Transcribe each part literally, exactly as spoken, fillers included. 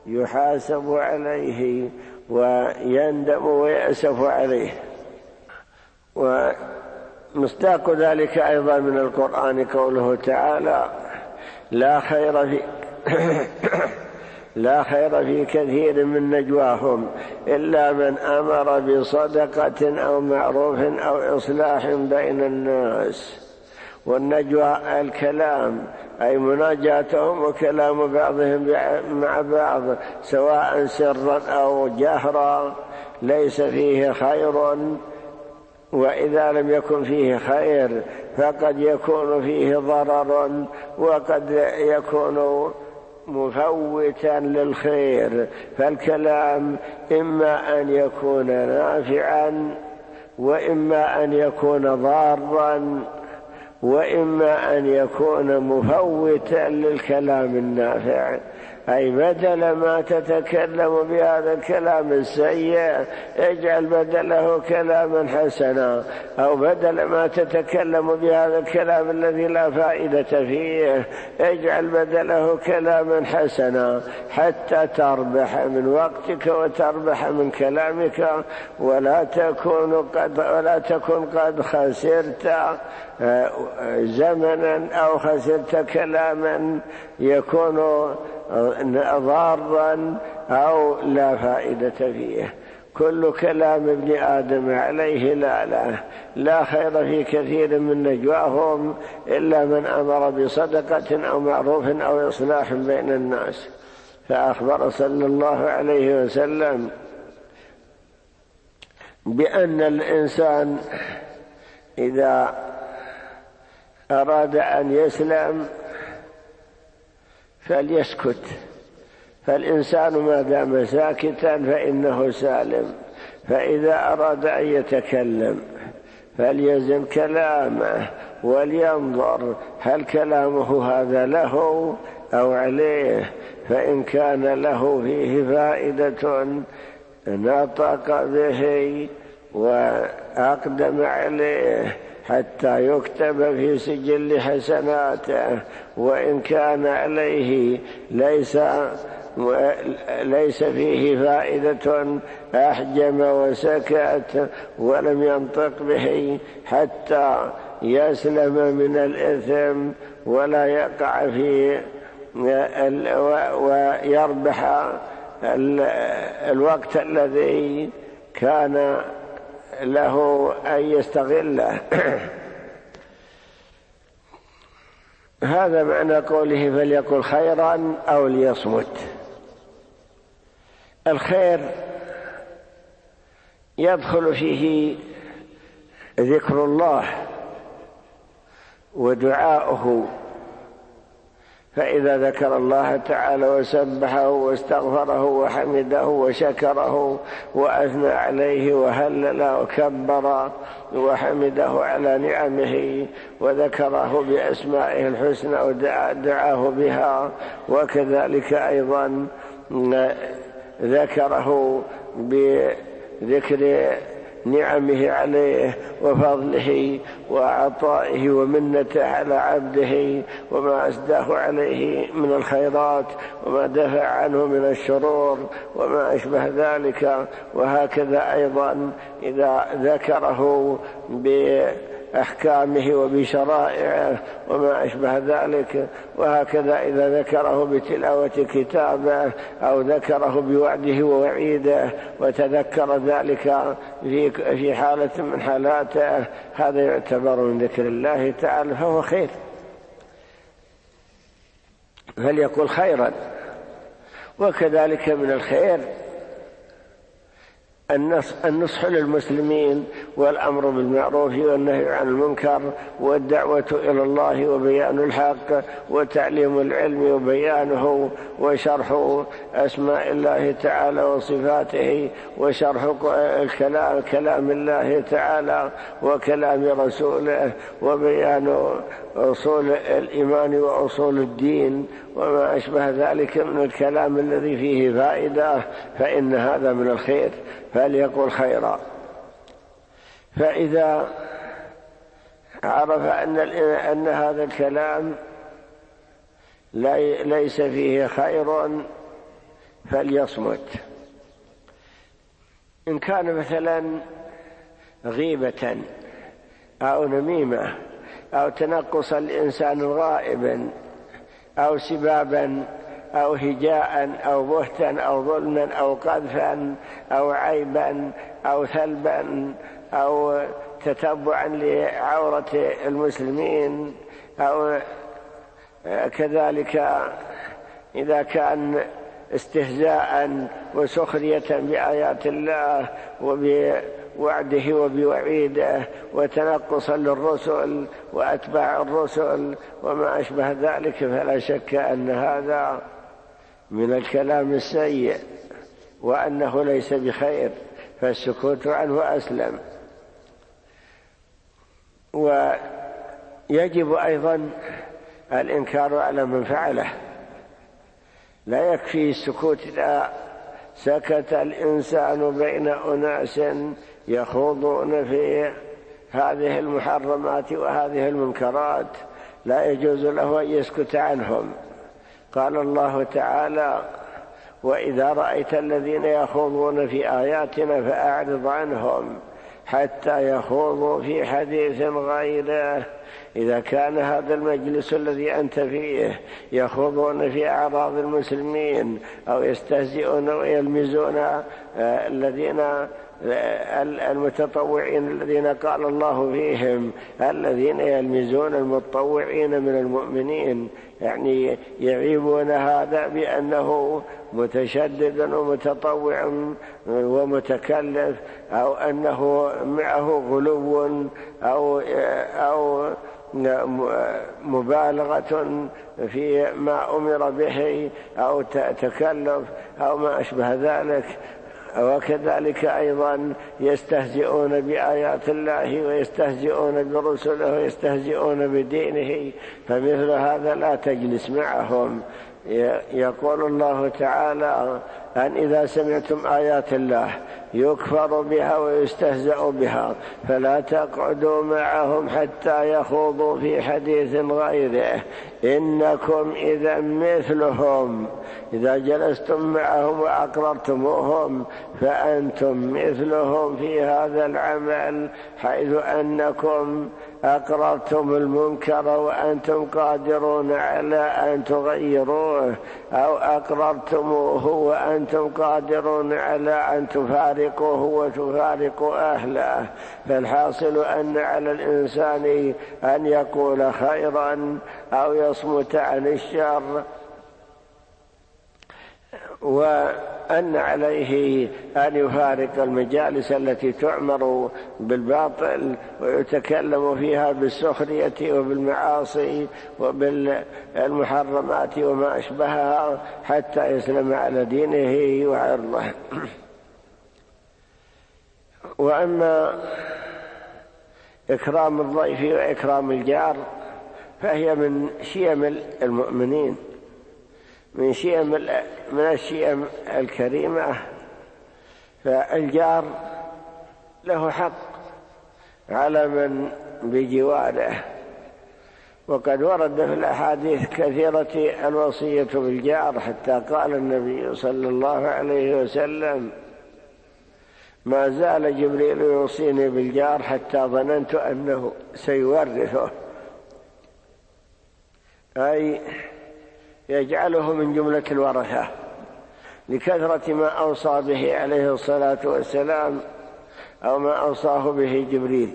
يحاسب عليه ويندم ويأسف عليه. ومصداق ذلك أيضا من القرآن قوله تعالى: لا خير في لا خير في كثير من نجواهم إلا من أمر بصدقة أو معروف أو إصلاح بين الناس. والنجوى الكلام، أي مناجاتهم وكلام بعضهم مع بعض سواء سرا أو جهرا، ليس فيه خير، وإذا لم يكن فيه خير فقد يكون فيه ضرر، وقد يكون مفوتا للخير. فالكلام إما أن يكون نافعا، وإما أن يكون ضارا، وإما أن يكون مفوتا للكلام النافع. أي بدل ما تتكلم بهذا الكلام السيء اجعل بدله كلاما حسنا، أو بدل ما تتكلم بهذا الكلام الذي لا فائدة فيه اجعل بدله كلاما حسنا، حتى تربح من وقتك وتربح من كلامك، ولا تكون قد ولا تكن قد خسرت زمنا أو خسرت كلاما يكون ضارا أو لا فائدة فيه. كل كلام ابن آدم عليه لا لا لا خير في كثير من نجواهم إلا من أمر بصدقة أو معروف أو إصلاح بين الناس. فأخبر صلى الله عليه وسلم بأن الإنسان إذا أراد أن يسلم فليسكت، فالإنسان ما دام ساكتا فإنه سالم. فإذا أراد أن يتكلم فليزن كلامه ولينظر هل كلامه هذا له أو عليه، فإن كان له فيه فائدة نطق به وأقدم عليه حتى يكتب في سجل حسناته، وإن كان عليه ليس ليس فيه فائدة أحجم وسكت ولم ينطق به حتى يسلم من الإثم ولا يقع فيه ويربح الوقت الذي كان له أن يستغله. هذا معنى قوله فليقل خيرا أو ليصمت. الخير يدخل فيه ذكر الله ودعاؤه، فإذا ذكر الله تعالى وسبحه واستغفره وحمده وشكره وأثنى عليه وهلل وكبر وحمده على نعمه وذكره بأسمائه الحسنى ودعاه بها، وكذلك أيضا ذكره بذكر نعمه عليه وفضله وعطائه ومنته على عبده وما أسداه عليه من الخيرات وما دفع عنه من الشرور وما أشبه ذلك. وهكذا أيضا إذا ذكره بأحكامه وبشرائعه وما أشبه ذلك. وهكذا إذا ذكره بتلاوة كتابه أو ذكره بوعده ووعيده وتذكر ذلك في حالة من حالاته، هذا يعتبر من ذكر الله تعالى فهو خير. فليقل خيرا. وكذلك من الخير النصح للمسلمين والأمر بالمعروف والنهي عن المنكر والدعوة إلى الله وبيان الحق وتعليم العلم وبيانه وشرح أسماء الله تعالى وصفاته وشرح الكلام كلام الله تعالى وكلام رسوله وبيان أصول الإيمان وأصول الدين وما أشبه ذلك من الكلام الذي فيه فائدة، فإن هذا من الخير. فليقل خيرا. فإذا عرف أن أن هذا الكلام ليس فيه خير فليصمت. إن كان مثلا غيبة أو نميمة أو تنقص الإنسان الغائب أو سبابا أو هجاء أو بهتا أو ظلما أو قذفا أو عيبا أو ثلبا أو تتبعا لعورة المسلمين، أو كذلك إذا كان استهزاء وسخرية بآيات الله وبوعده وبوعيده وتنقصا للرسل وأتباع الرسل وما أشبه ذلك، فلا شك أن هذا من الكلام السيء وأنه ليس بخير، فالسكوت عنه أسلم. ويجب أيضا الإنكار على من فعله، لا يكفي السكوت إذا سكت الإنسان بين أناس يخوضون في هذه المحرمات وهذه المنكرات، لا يجوز له أن يسكت عنهم. قال الله تعالى: وإذا رأيت الذين يخوضون في آياتنا فأعرض عنهم حتى يخوضوا في حديث غيره. إذا كان هذا المجلس الذي أنت فيه يخوضون في أعراض المسلمين أو يستهزئون ويلمزون الذين المتطوعين الذين قال الله فيهم الذين يلمزون المتطوعين من المؤمنين، يعني يعيبون هذا بأنه متشدد ومتطوع ومتكلف، أو أنه معه غلو أو أو مبالغة في ما أمر به أو تكلف أو ما أشبه ذلك. وكذلك أيضا يستهزئون بآيات الله ويستهزئون برسله ويستهزئون بدينه، فمثل هذا لا تجلس معهم. يقول الله تعالى: أن إذا سمعتم آيات الله يكفر بها ويستهزأ بها فلا تقعدوا معهم حتى يخوضوا في حديث غيره إنكم إذا مثلهم. إذا جلستم معهم وأقررتموهم فأنتم مثلهم في هذا العمل، حيث أنكم أقررتم المنكر وأنتم قادرون على أن تغيروه، أو أقررتموه وأنتم قادرون على أن تفارقوه وتفارقوا أهله. فالحاصل أن على الإنسان أن يقول خيرا أو يصمت عن الشر، وأن عليه أن يفارق المجالس التي تعمر بالباطل ويتكلم فيها بالسخرية وبالمعاصي وبالمحرمات وما أشبهها حتى يسلم على دينه وعرضه. وأما إكرام الضيف وإكرام الجار فهي من شيم المؤمنين، من شيم من الشيم الكريمة. فالجار له حق على من بجواره، وقد ورد في الأحاديث كثيرة الوصية بالجار، حتى قال النبي صلى الله عليه وسلم: ما زال جبريل يوصيني بالجار حتى ظننت أنه سيورثه، أي يجعله من جملة الورثة لكثرة ما أوصى به عليه الصلاة والسلام أو ما أوصاه به جبريل.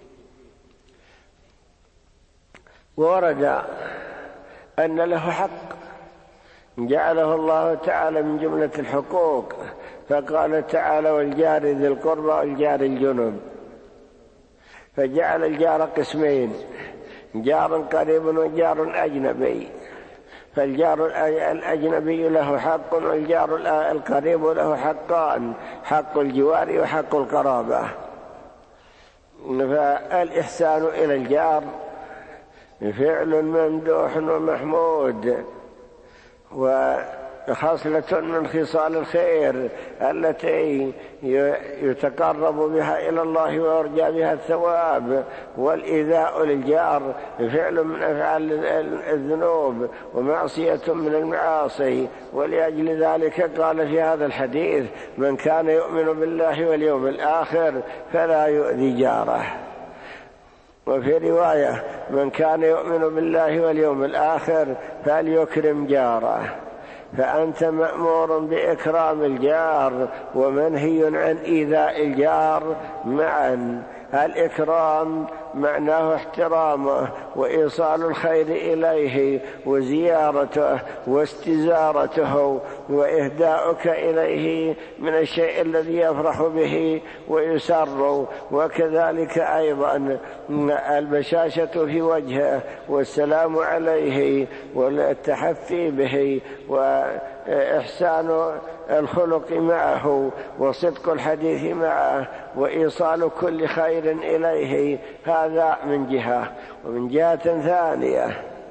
وورد أن له حق جعله الله تعالى من جملة الحقوق، فقال تعالى: والجار ذي القربى والجار الجنب، فجعل الجار قسمين: جار قريب وجار أجنبي. فالجار الأجنبي له حق والجار القريب له حقان: حق الجوار وحق القرابة. فالإحسان إلى الجار فعل ممدوح ومحمود، خصلة من خصال الخير التي يتقرب بها إلى الله ويرجى بها الثواب. والإيذاء للجار فعل من أفعال الذنوب ومعصية من المعاصي. ولأجل ذلك قال في هذا الحديث: من كان يؤمن بالله واليوم الآخر فلا يؤذي جاره. وفي رواية: من كان يؤمن بالله واليوم الآخر فليكرم جاره. فأنت مأمور بإكرام الجار ومنهي عن إيذاء الجار معا. الإكرام معناه احترامه وإيصال الخير إليه وزيارته واستزارته وإهداؤك إليه من الشيء الذي يفرح به ويسر. وكذلك أيضا البشاشة في وجهه والسلام عليه والتحفي به وإحسان الخلق معه وصدق الحديث معه وإيصال كل خير إليه. هذا من جهة. ومن جهة ثانية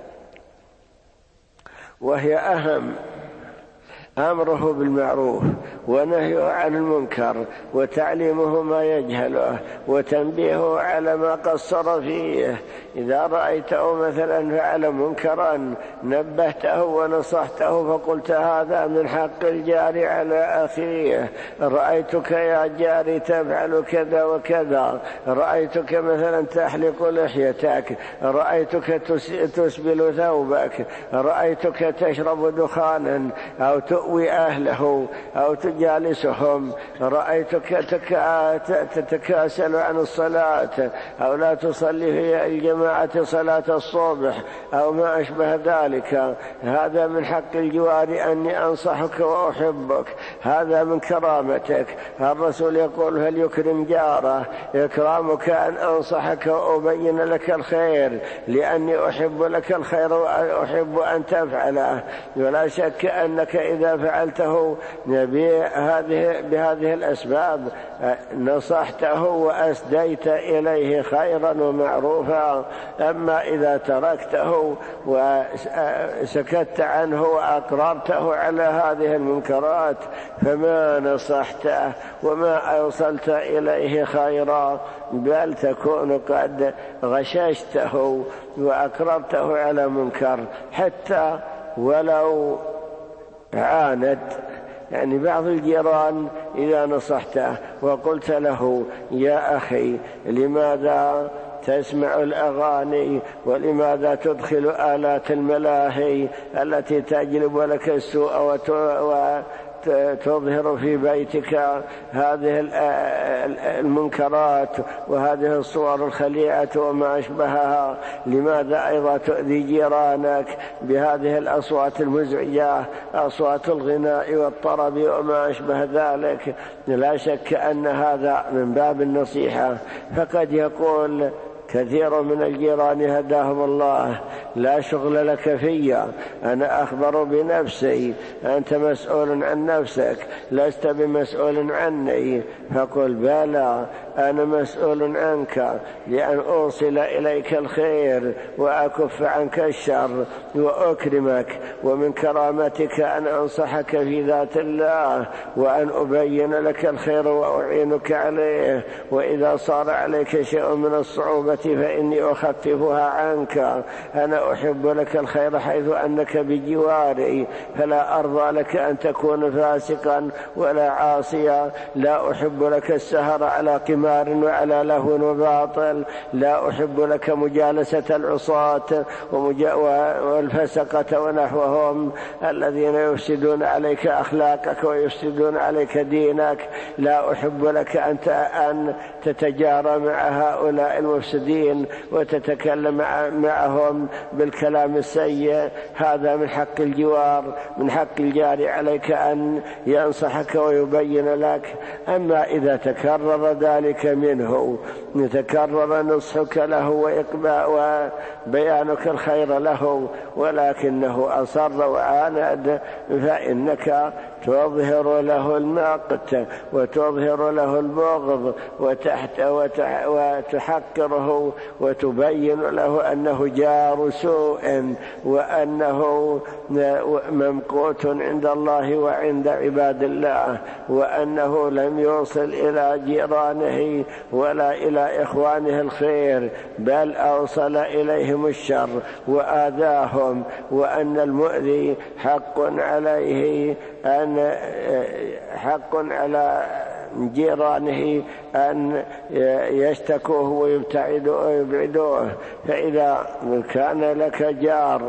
وهي أهم: أمره بالمعروف ونهيه عن المنكر وتعليمه ما يجهله وتنبيهه على ما قصر فيه. إذا رأيته مثلا فعل منكرا نبهته ونصحته فقلت: هذا من حق الجار على أخيه. رأيتك يا جاري تفعل كذا وكذا، رأيتك مثلا تحلق لحيتك، رأيتك تسبل ثوبك، رأيتك تشرب دخانا أو تؤوي أهله أو تجالسهم، رأيتك تتكاسل عن الصلاة أو لا تصلي في الجماعة صلاة الصبح أو ما أشبه ذلك. هذا من حق الجوار أني أنصحك وأحبك، هذا من كرامتك. الرسول يقول: هل يكرم جاره؟ إكرامك أن أنصحك وأبين لك الخير لأني أحب لك الخير وأحب أن تفعله. ولا شك أنك إذا فعلته بهذه, بهذه الأسباب نصحته وأسديت إليه خيرا ومعروفا. أما إذا تركته وسكت عنه وأقررته على هذه المنكرات فما نصحته وما أوصلت إليه خيرا، بل تكون قد غششته وأقررته على منكر. حتى ولو عاند، يعني بعض الجيران إذا نصحته وقلت له: يا أخي لماذا تسمع الأغاني ولماذا تدخل آلات الملاهي التي تجلب لك السوء وتظهر في بيتك هذه المنكرات وهذه الصور الخليعة وما أشبهها؟ لماذا أيضا تؤذي جيرانك بهذه الأصوات المزعجة، أصوات الغناء والطرب وما أشبه ذلك؟ لا شك أن هذا من باب النصيحة. فقد يقول كثير من الجيران هداهم الله: لا شغل لك في، أنا أخبر بنفسي، أنت مسؤول عن نفسك، لست بمسؤول عني. فقل: بلى، أنا مسؤول عنك لأن أوصل إليك الخير وأكف عنك الشر وأكرمك، ومن كرامتك أن أنصحك في ذات الله وأن أبين لك الخير وأعينك عليه. وإذا صار عليك شيء من الصعوبة فإني أخففها عنك. أنا أحب لك الخير حيث أنك بجواري، فلا أرضى لك أن تكون فاسقا ولا عاصيا. لا أحب لك السهر على قمار وعلى لهو وباطل. لا أحب لك مجالسة العصاة والفسقة ونحوهم الذين يفسدون عليك أخلاقك ويفسدون عليك دينك. لا أحب لك أن تتجارى مع هؤلاء المفسدين وتتكلم معهم بالكلام السيء. هذا من حق الجوار، من حق الجار عليك أن ينصحك ويبين لك. أما إذا تكرر ذلك منه، يتكرر نصحك له وإقباء وبيانك الخير له ولكنه أصر وعاند، فإنك تظهر له المقت وتظهر له البغض وتحت وتحقره وتبين له أنه جار سوء وأنه ممقوت عند الله وعند عباد الله، وأنه لم يوصل إلى جيرانه ولا إلى إخوانه الخير، بل أوصل إليهم الشر وآذاهم، وأن المؤذي حق عليه أن حق على جيرانه أن يشتكوه ويبعدوه. فإذا كان لك جار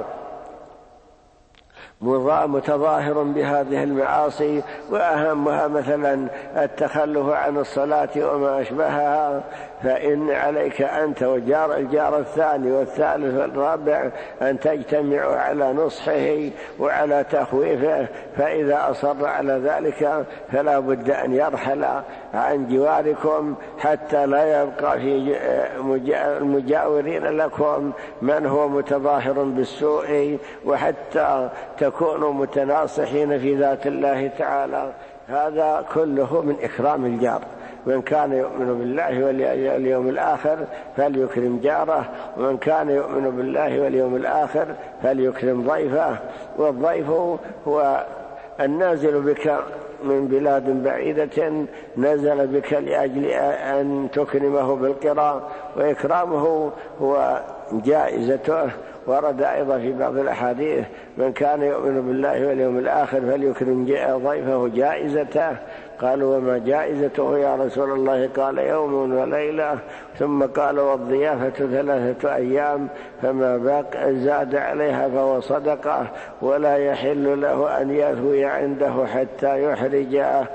متظاهر بهذه المعاصي وأهمها مثلا التخلف عن الصلاة وما أشبهها، فإن عليك أنت وجار الجار الثاني والثالث والرابع أن تجتمعوا على نصحه وعلى تخويفه، فإذا أصر على ذلك فلا بد أن يرحل عن جواركم حتى لا يبقى في المجاورين لكم من هو متظاهر بالسوء، وحتى تكونوا متناصحين في ذات الله تعالى. هذا كله من إكرام الجار. من كان يؤمن بالله واليوم الآخر فليكرم جاره، ومن كان يؤمن بالله واليوم الآخر فليكرم ضيفه. والضيف هو النازل بك من بلاد بعيدة، نزل بك لأجل أن تكرمه بالقراء، وإكرامه هو جائزته. ورد أيضا في بعض الأحاديث: من كان يؤمن بالله واليوم الآخر فليكرم ضيفه جائزته. قالوا: وما جائزته يا رسول الله؟ قال: يوم وليلة. ثم قال: والضيافة ثلاثة أيام، فما باق زاد عليها فهو صدقة، ولا يحل له أن يثوي عنده حتى يحرجه.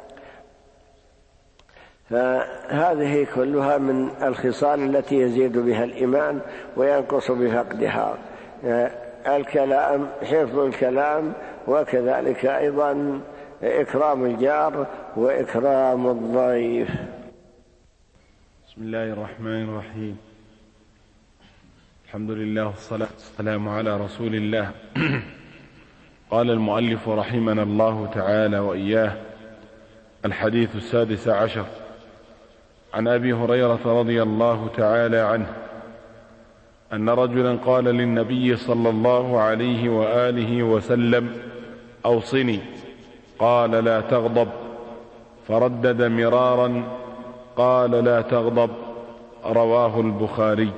فهذه كلها من الخصال التي يزيد بها الإيمان وينقص بفقدها. الكلام، حفظ الكلام، وكذلك أيضا إكرام الجار وإكرام الضيف. بسم الله الرحمن الرحيم. الحمد لله والصلاة والسلام على رسول الله. قال المؤلف رحمنا الله تعالى وإياه: الحديث السادس عشر، عن أبي هريرة رضي الله تعالى عنه أن رجلا قال للنبي صلى الله عليه وآله وسلم: أوصني. قال: لا تغضب. فردد مرارا: قال: لا تغضب. رواه البخاري.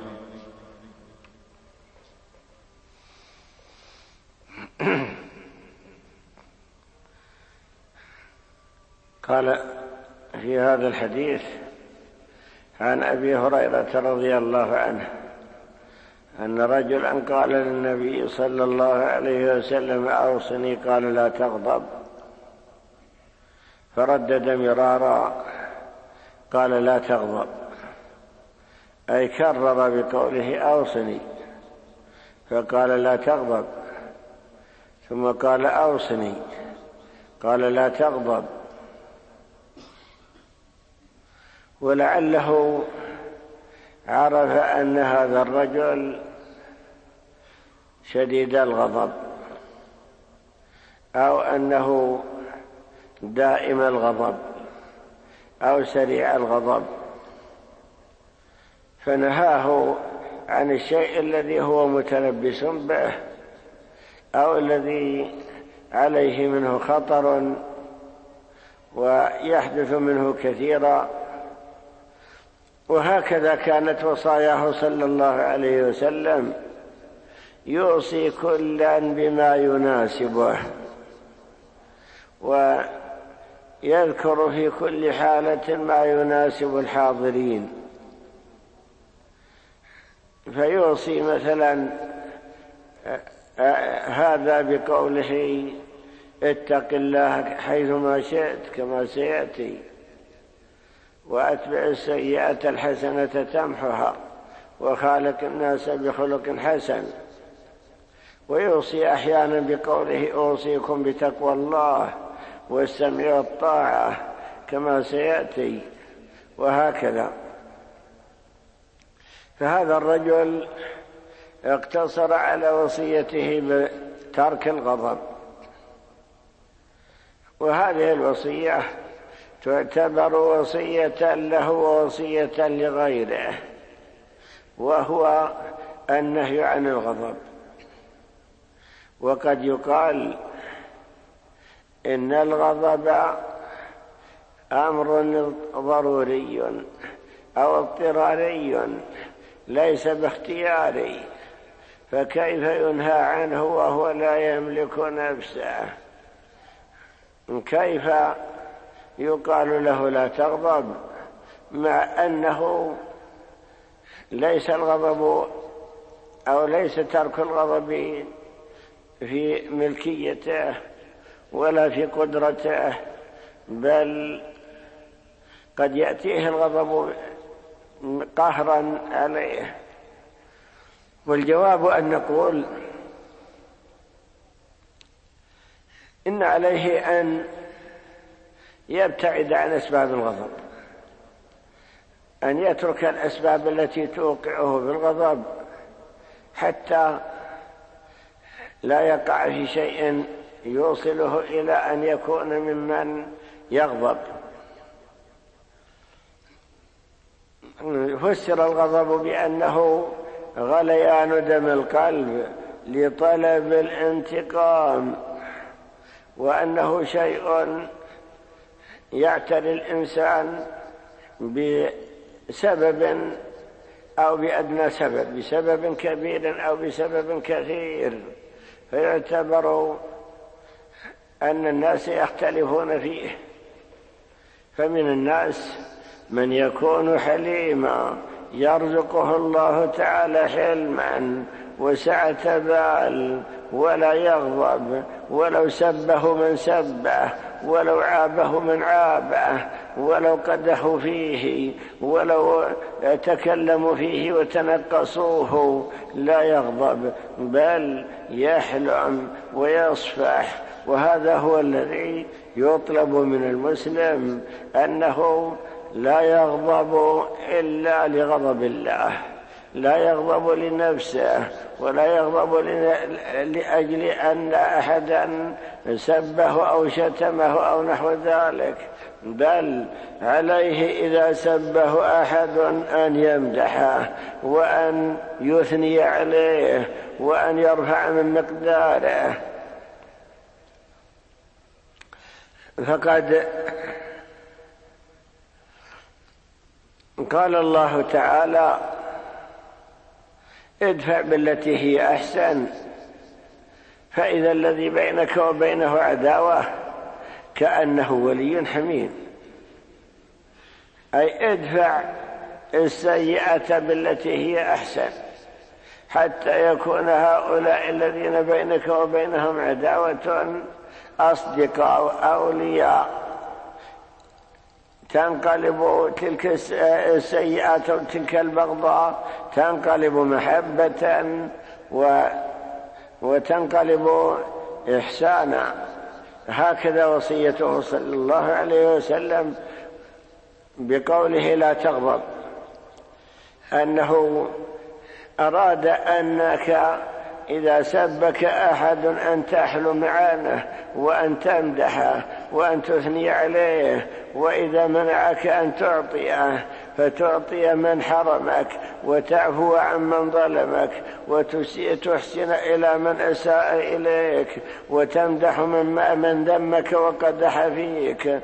قال في هذا الحديث عن أبي هريرة رضي الله عنه أن رجلا قال للنبي صلى الله عليه وسلم: أوصني. قال: لا تغضب. فردد مرارا: قال: لا تغضب. أي كرر بقوله: أوصني. فقال: لا تغضب. ثم قال: أوصني. قال: لا تغضب. ولعله عرف أن هذا الرجل شديد الغضب، أو أنه دائم الغضب أو سريع الغضب، فنهاه عن الشيء الذي هو متلبس به أو الذي عليه منه خطر ويحدث منه كثيرا. وهكذا كانت وصاياه صلى الله عليه وسلم: يوصي كلا بما يناسبه، ويذكر في كل حالة ما يناسب الحاضرين. فيوصي مثلا هذا بقوله: اتق الله حيثما شئت، كما سيأتي، وأتبع السيئة الحسنة تمحها، وخالق الناس بخلق حسن. ويوصي أحيانا بقوله: أوصيكم بتقوى الله والسمع والطاعة، كما سيأتي، وهكذا. فهذا الرجل اقتصر على وصيته بترك الغضب، وهذه الوصية تعتبر وصية له ووصية لغيره، وهو النهي عن الغضب. وقد يقال إن الغضب أمر ضروري أو اضطراري ليس باختياري، فكيف ينهى عنه وهو لا يملك نفسه؟ كيف يقال له لا تغضب مع أنه ليس الغضب أو ليس ترك الغضب في ملكيته ولا في قدرته، بل قد يأتيه الغضب قهرا عليه؟ والجواب أن نقول إن عليه أن يبتعد عن أسباب الغضب، أن يترك الأسباب التي توقعه بالغضب حتى لا يقع في شيء يوصله إلى أن يكون ممن يغضب. فسر الغضب بأنه غليان دم القلب لطلب الانتقام، وأنه شيء يعتري الإنسان بسبب أو بأدنى سبب، بسبب كبير أو بسبب كثير، فيعتبر أن الناس يختلفون فيه. فمن الناس من يكون حليما يرزقه الله تعالى حلما وسعة بال ولا يغضب، ولو سبه من سبه، ولو عابه من عابه، ولو قدحوا فيه، ولو تكلموا فيه وتنقصوه لا يغضب، بل يحلم ويصفح. وهذا هو الذي يطلب من المسلم، أنه لا يغضب إلا لغضب الله، لا يغضب لنفسه ولا يغضب لأجل أن أحدا سبه أو شتمه أو نحو ذلك، بل عليه إذا سبه أحد أن يمدحه وأن يثني عليه وأن يرفع من مقداره. فقد قال الله تعالى: ادفع بالتي هي أحسن فإذا الذي بينك وبينه عداوة كأنه ولي حميم. أي ادفع السيئة بالتي هي أحسن حتى يكون هؤلاء الذين بينك وبينهم عداوة أصدقاء أولياء، تنقلب تلك السيئات وتلك البغضاء تنقلب محبة وتنقلب إحسانا. هكذا وصيته صلى الله عليه وسلم بقوله لا تغضب، أنه أراد أنك إذا سبك أحد أن تحلم عنه وأن تمدحه وأن تثني عليه، وإذا منعك أن تعطيه فتعطي من حرمك وتعفو عن من ظلمك وتحسن إلى من أساء إليك وتمدح من ذمك وقدح فيك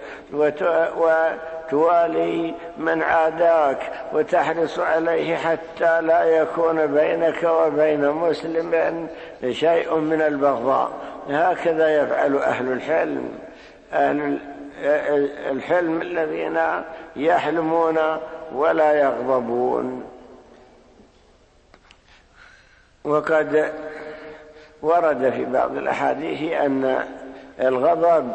وتوالي من عاداك وتحرص عليه حتى لا يكون بينك وبين مسلم شيء من البغضاء. هكذا يفعل أهل الحلم، أهل الحلم الذين يحلمون ولا يغضبون. وقد ورد في بعض الأحاديث أن الغضب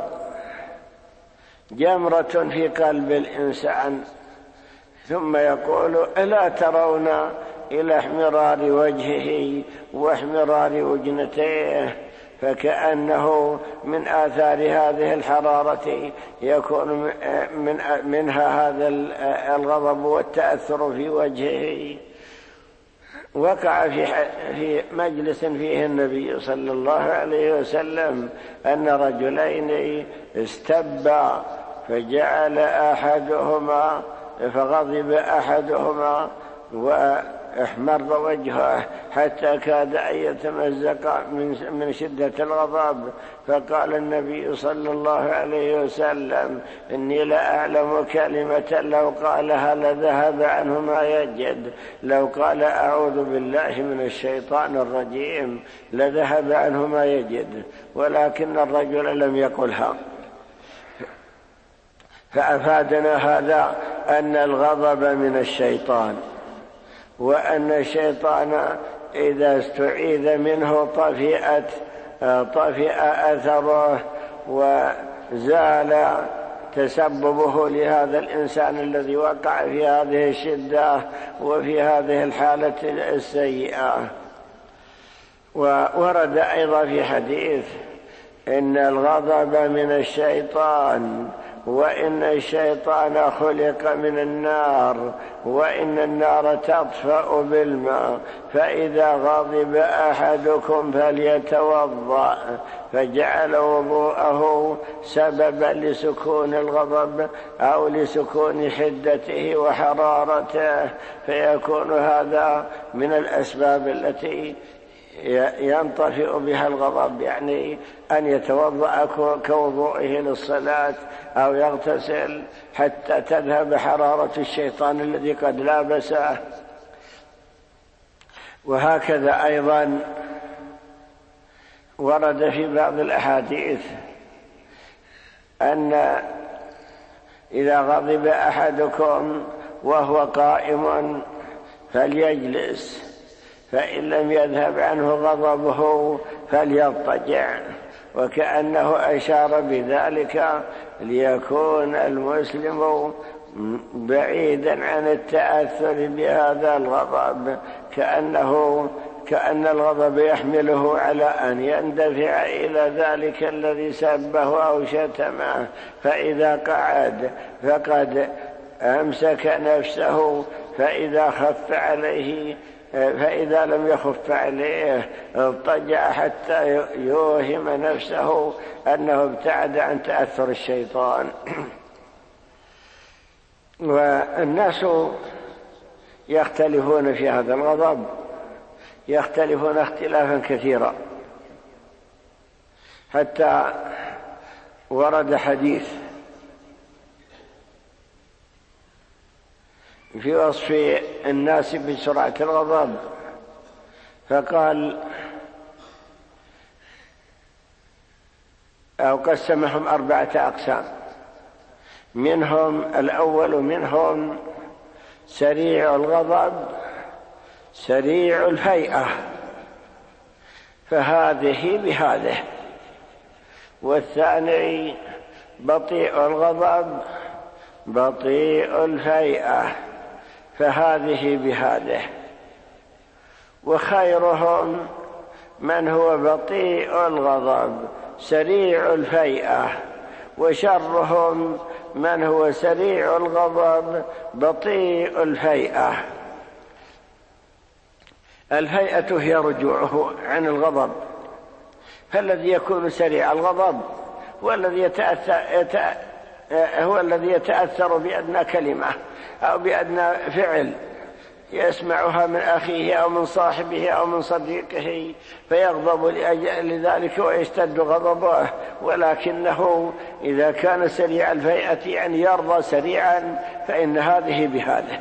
جمرة في قلب الإنسان، ثم يقول: ألا ترون إلى احمرار وجهه واحمرار وجنتيه؟ فكأنه من آثار هذه الحرارة يكون من منها هذا الغضب والتأثر في وجهه. وقع في في مجلس فيه النبي صلى الله عليه وسلم أن رجلين استبا، فجعل أحدهما فغضب أحدهما واحمر وجهه حتى كاد أن يتمزق من شدة الغضب، فقال النبي صلى الله عليه وسلم: إني لأعلم كلمة لو قالها لذهب عنه ما يجد، لو قال أعوذ بالله من الشيطان الرجيم لذهب عنه ما يجد، ولكن الرجل لم يقلها. فأفادنا هذا أن الغضب من الشيطان، وأن الشيطان إذا استعيذ منه طفئت طفئ أثره وزال تسببه لهذا الإنسان الذي وقع في هذه الشدة وفي هذه الحالة السيئة. وورد أيضا في حديث إن الغضب من الشيطان، وإن الشيطان خلق من النار، وإن النار تطفأ بالماء، فإذا غضب أحدكم فليتوضأ، فجعل وضوءه سببا لسكون الغضب أو لسكون حدته وحرارته، فيكون هذا من الأسباب التي ينطفئ بها الغضب، يعني أن يتوضأ كوضوئه للصلاة أو يغتسل حتى تذهب حرارة الشيطان الذي قد لابسه. وهكذا أيضا ورد في بعض الأحاديث أن إذا غضب أحدكم وهو قائم فليجلس، فإن لم يذهب عنه غضبه فليضطجع، وكأنه أشار بذلك ليكون المسلم بعيدا عن التأثر بهذا الغضب، كأنه كأن الغضب يحمله على أن يندفع إلى ذلك الذي سبه أو شتمه، فإذا قعد فقد أمسك نفسه، فإذا خف عليه فإذا لم يخف عليه اضطجع حتى يوهم نفسه أنه ابتعد عن تأثر الشيطان. والناس يختلفون في هذا الغضب، يختلفون اختلافا كثيرا، حتى ورد حديث في وصف الناس بسرعة الغضب، فقال أو قسمهم أربعة أقسام، منهم الأول منهم سريع الغضب سريع الهيئة، فهذه بهذه، والثاني بطيء الغضب بطيء الهيئة، فهذه بهذه، وخيرهم من هو بطيء الغضب سريع الهيئة، وشرهم من هو سريع الغضب بطيء الهيئة. الهيئة هي رجوعه عن الغضب، فالذي يكون سريع الغضب والذي يتأثر هو الذي يتأثر بأدنى كلمة أو بأدنى فعل يسمعها من أخيه أو من صاحبه أو من صديقه فيغضب لذلك ويشتد غضبه، ولكنه إذا كان سريع الهيئة يعني يرضى سريعا فإن هذه بهذه،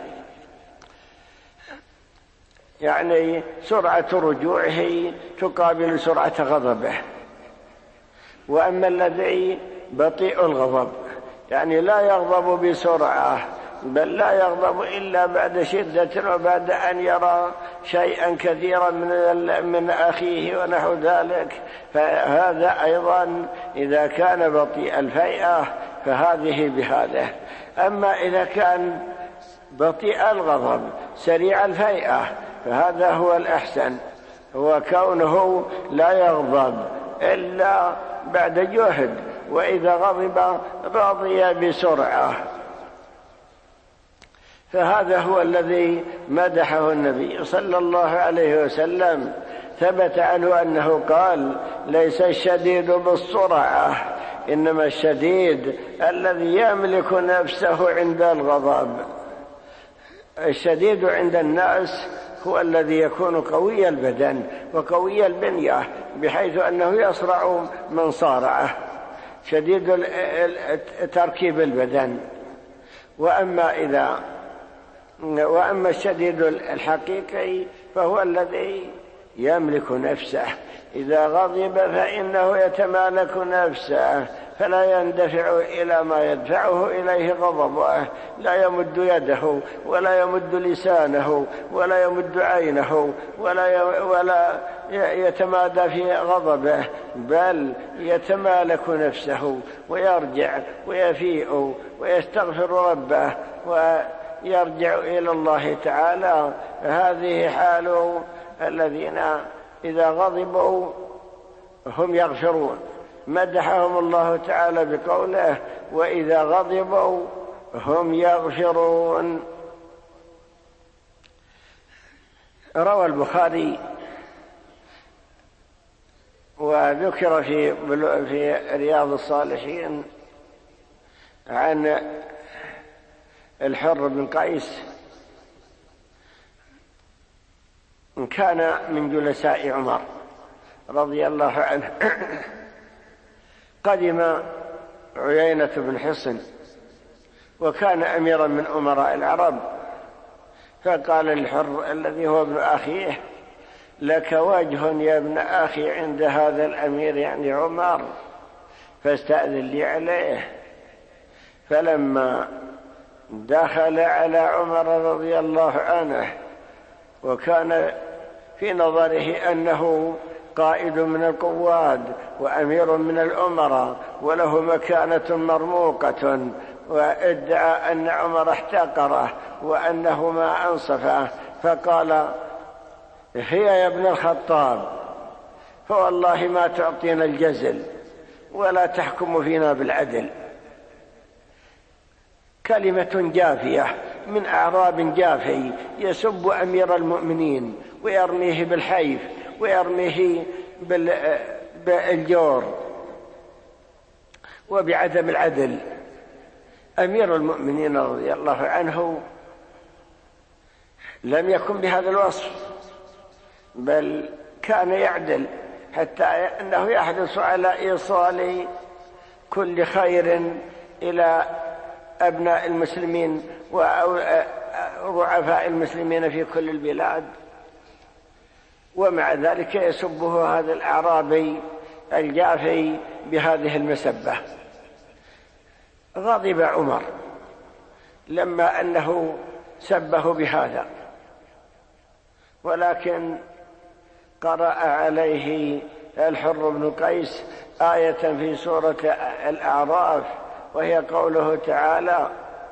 يعني سرعة رجوعه تقابل سرعة غضبه. وأما الذي بطيء الغضب يعني لا يغضب بسرعة، بل لا يغضب إلا بعد شدة وبعد أن يرى شيئا كثيرا من من أخيه ونحو ذلك، فهذا أيضا إذا كان بطيء الهيئة فهذه بهذه. أما إذا كان بطيء الغضب سريع الهيئة فهذا هو الأحسن، هو كونه لا يغضب إلا بعد جهد، وإذا غضب رضي بسرعة. فهذا هو الذي مدحه النبي صلى الله عليه وسلم. ثبت عنه أنه قال: ليس الشديد بالسرعة، إنما الشديد الذي يملك نفسه عند الغضب. الشديد عند الناس هو الذي يكون قوي البدن وقوي البنية بحيث أنه يصرع من صارعه، شديد تركيب البدن. وأما إذا وأما الشديد الحقيقي فهو الذي يملك نفسه، إذا غضب فإنه يتمالك نفسه فلا يندفع إلى ما يدفعه إليه غضبه، لا يمد يده ولا يمد لسانه ولا يمد عينه ولا ولا يتمادى في غضبه، بل يتمالك نفسه ويرجع ويفيء ويستغفر ربه ويرجع إلى الله تعالى. هذه حال الذين إذا غضبوا هم يغفرون. مدحهم الله تعالى بقوله: وإذا غضبوا هم يغفرون. روى البخاري وذكر في في رياض الصالحين عن الحر بن قيس، كان من جلساء عمر رضي الله عنه. قدم عيينة بن حصن وكان أميرا من أمراء العرب، فقال الحر الذي هو ابن أخيه: لك وجه يا ابن أخي عند هذا الأمير يعني عمر، فاستأذن لي عليه. فلما دخل على عمر رضي الله عنه وكان في نظره أنه قائد من القواد وأمير من الأمراء وله مكانة مرموقة، وادعى أن عمر احتقره وأنه ما أنصفه، فقال: هي يا ابن الخطاب، فوالله ما تعطينا الجزل ولا تحكم فينا بالعدل. كلمة جافية من أعراب جافي يسب أمير المؤمنين ويرميه بالحيف ويرميه بالجور وبعدم العدل. أمير المؤمنين رضي الله عنه لم يكن بهذا الوصف، بل كان يعدل، حتى أنه يحرص على إيصال كل خير إلى أبناء المسلمين وضعفاء المسلمين في كل البلاد. ومع ذلك يسبه هذا الأعرابي الجافي بهذه المسبة. غضب عمر لما أنه سبه بهذا، ولكن قرأ عليه الحر بن قيس آية في سورة الأعراف، وهي قوله تعالى: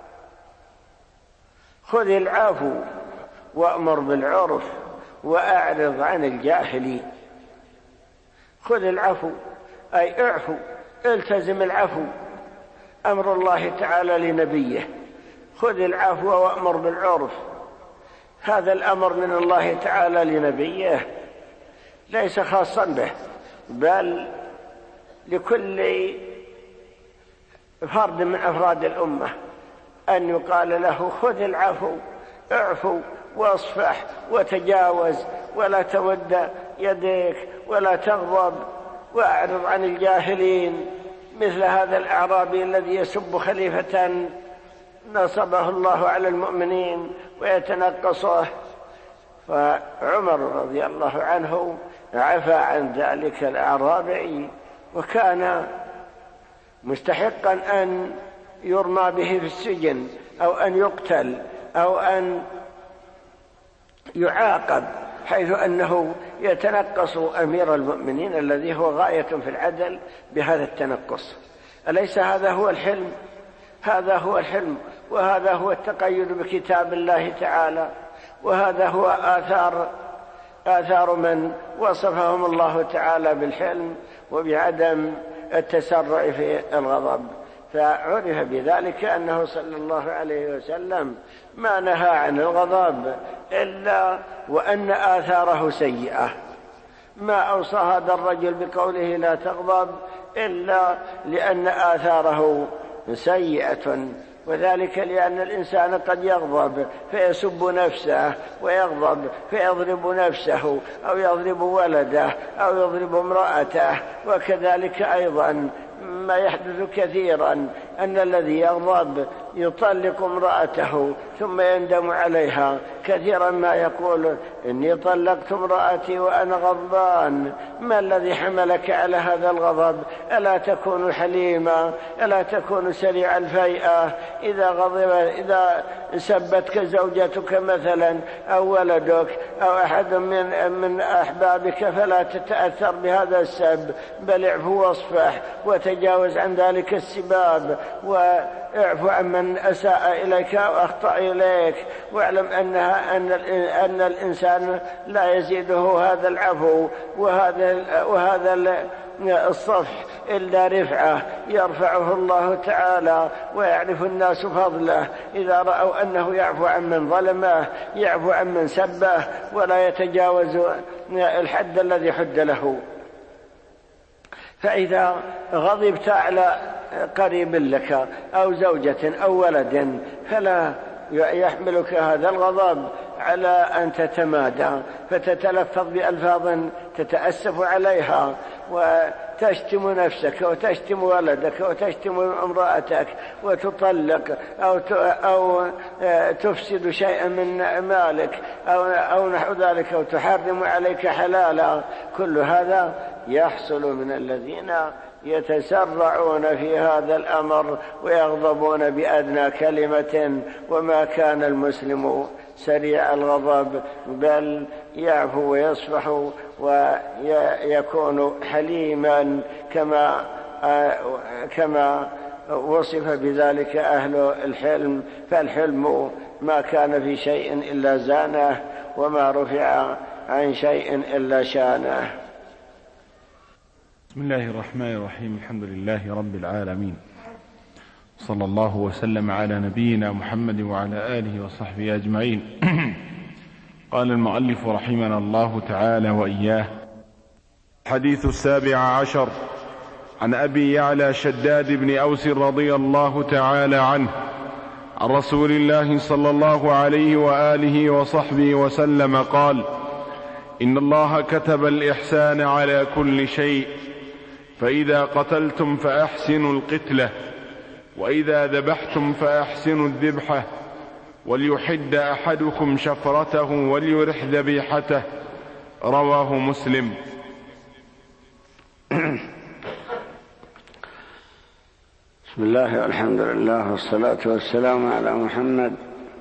خذ العفو وأمر بالعرف وأعرض عن الجاهلين. خذ العفو أي اعفو، التزم العفو، أمر الله تعالى لنبيه: خذ العفو وأمر بالعرف. هذا الأمر من الله تعالى لنبيه ليس خاصا به، بل لكل فرد من أفراد الأمة أن يقال له: خذ العفو، اعفو واصفح وتجاوز، ولا تمد يديك ولا تغضب، وأعرض عن الجاهلين. مثل هذا الأعرابي الذي يسب خليفة نصبه الله على المؤمنين ويتنقصه. فعمر رضي الله عنه عفى عن ذلك الأعرابي، وكان مستحقا أن يرمى به في السجن أو أن يقتل أو أن يعاقب، حيث أنه يتنقص أمير المؤمنين الذي هو غاية في العدل بهذا التنقص. أليس هذا هو الحلم؟ هذا هو الحلم، وهذا هو التقيد بكتاب الله تعالى، وهذا هو آثار آثار من وصفهم الله تعالى بالحلم وبعدم التسرع في الغضب. فعرف بذلك أنه صلى الله عليه وسلم ما نهى عن الغضب إلا وأن آثاره سيئة. ما أوصى هذا الرجل بقوله لا تغضب إلا لأن آثاره سيئة، وذلك لأن الإنسان قد يغضب فيسب نفسه، ويغضب فيضرب نفسه أو يضرب ولده أو يضرب امرأته. وكذلك أيضا ما يحدث كثيرا أن الذي يغضب يطلق امرأته ثم يندم عليها. كثيرا ما يقول إني طلقت امرأتي وأنا غضبان. ما الذي حملك على هذا الغضب؟ ألا تكون حليما؟ ألا تكون سريع الفيئة؟ إذا غضب إذا سبتك زوجتك مثلا أو ولدك أو أحد من من أحبابك فلا تتأثر بهذا السب، بل اعفو واصفح وتجاوز عن ذلك السباب، واعفو عمن أساء إليك أو أخطأ إليك، واعلم أنها أن أن الإنسان لا يزيده هذا العفو وهذا وهذا الصفح إلا رفعة يرفعه الله تعالى، ويعرف الناس فضله إذا رأوا أنه يعفو عن من ظلمه، يعفو عن من سبه، ولا يتجاوز الحد الذي حد له. فإذا غضبت على قريب لك أو زوجة أو ولد فلا يحملك هذا الغضب على أن تتمادى فتتلفظ بألفاظ تتأسف عليها وتشتم نفسك وتشتم ولدك وتشتم امرأتك وتطلق أو أو تفسد شيئا من مالك أو أو نحو ذلك، أو تحرم عليك حلالا. كل هذا يحصل من الذين يتسرعون في هذا الأمر ويغضبون بأدنى كلمة، وما كان المسلم سريع الغضب بل يعفو ويصفح ويكون حليما كما كما وصف بذلك أهل الحلم. فالحلم ما كان في شيء إلا زانه، وما رفع عن شيء إلا شانه. بسم الله الرحمن الرحيم. الحمد لله رب العالمين، صلى الله وسلم على نبينا محمد وعلى آله وصحبه أجمعين. قال المؤلف رحمنا الله تعالى وإياه: الحديث السابع عشر عن أبي يعلى شداد بن أوس رضي الله تعالى عنه عن رسول الله صلى الله عليه وآله وصحبه وسلم قال: إن الله كتب الإحسان على كل شيء، فإذا قتلتم فأحسنوا القتلة، وإذا ذبحتم فأحسنوا الذبحة، وليحد أحدكم شفرته وليرح ذبيحته. رواه مسلم. بسم الله والحمد لله والصلاة والسلام على محمد.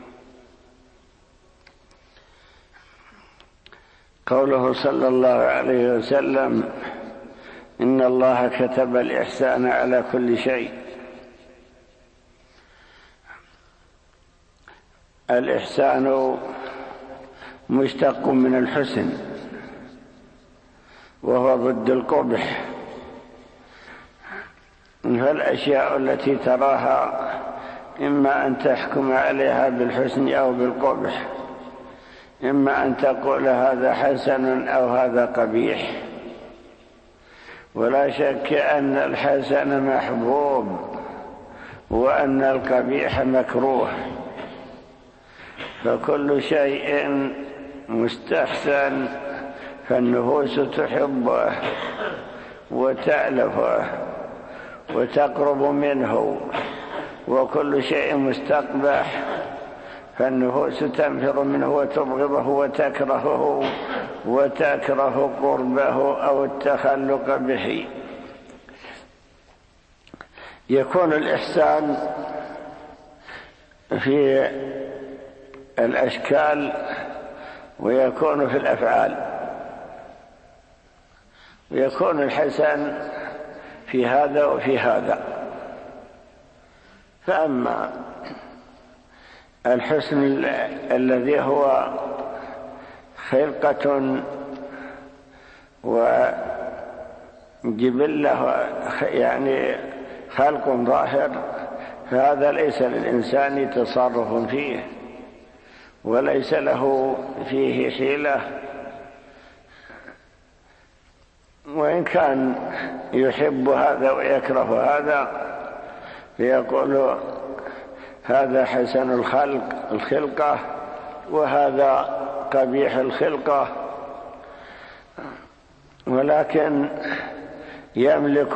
قوله صلى الله عليه وسلم: إن الله كتب الإحسان على كل شيء. الإحسان مشتق من الحسن، وهو ضد القبح. فالأشياء التي تراها إما أن تحكم عليها بالحسن أو بالقبح، إما أن تقول هذا حسن أو هذا قبيح. ولا شك أن الحسن محبوب وأن القبيح مكروه، فكل شيء مستحسن فالنفوس تحبه وتألفه وتقرب منه، وكل شيء مستقبح فالنفوس تنفر منه وتبغضه وتكرهه وتكره قربه أو التخلق به. يكون الإحسان في الأشكال ويكون في الأفعال، ويكون الحسن في هذا وفي هذا. فأما الحسن الذي هو خلقة وجبلة يعني خلق ظاهر هذا ليس للإنسان تصرف فيه وليس له فيه حيلة، وإن كان يحب هذا ويكره هذا فيقول هذا حسن الخلق الخلقة وهذا قبيح الخلقة، ولكن يملك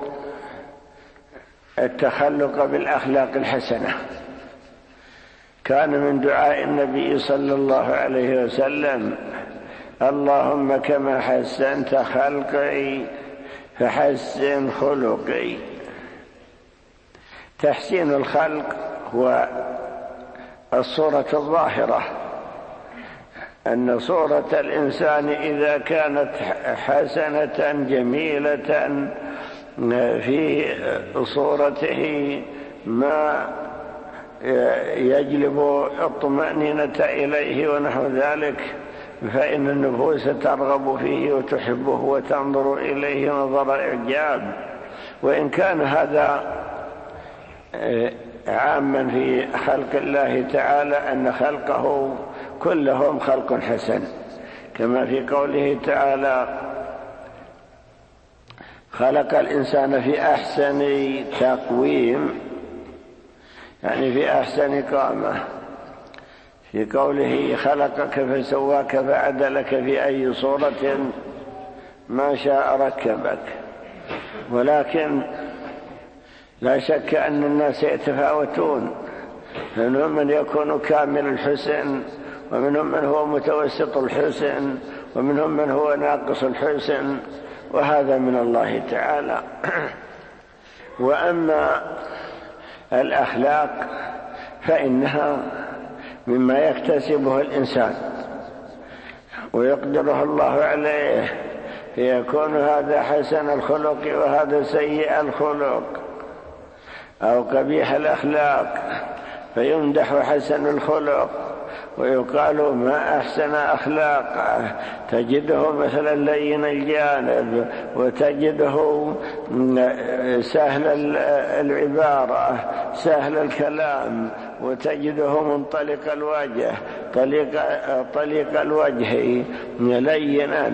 التخلق بالأخلاق الحسنة. كان من دعاء النبي صلى الله عليه وسلم اللهم كما حسنت خلقي فحسن خلقي. تحسين الخلق هو الصورة الظاهرة، أن صورة الإنسان إذا كانت حسنة جميلة في صورته ما يجلب الطمأنينة إليه ونحو ذلك، فإن النفوس ترغب فيه وتحبه وتنظر إليه نظر إعجاب. وإن كان هذا عاما في خلق الله تعالى أن خلقه كلهم خلق حسن، كما في قوله تعالى خلق الإنسان في أحسن تقويم، يعني في أحسن قامة. في قوله خلقك فسواك فعدلك في أي صورة ما شاء ركبك. ولكن لا شك أن الناس يتفاوتون، منهم من يكون كامل الحسن ومنهم من هو متوسط الحسن ومنهم من هو ناقص الحسن، وهذا من الله تعالى. وأما الأخلاق فإنها مما يكتسبه الإنسان ويقدره الله عليه، فيكون هذا حسن الخلق وهذا سيء الخلق أو قبيح الأخلاق، فيمدح حسن الخلق ويقال ما أحسن أخلاقه، تجده مثلا لين الجانب وتجده سهل العبارة سهل الكلام وتجده منطلق الوجه طليق, طليق الوجه لينا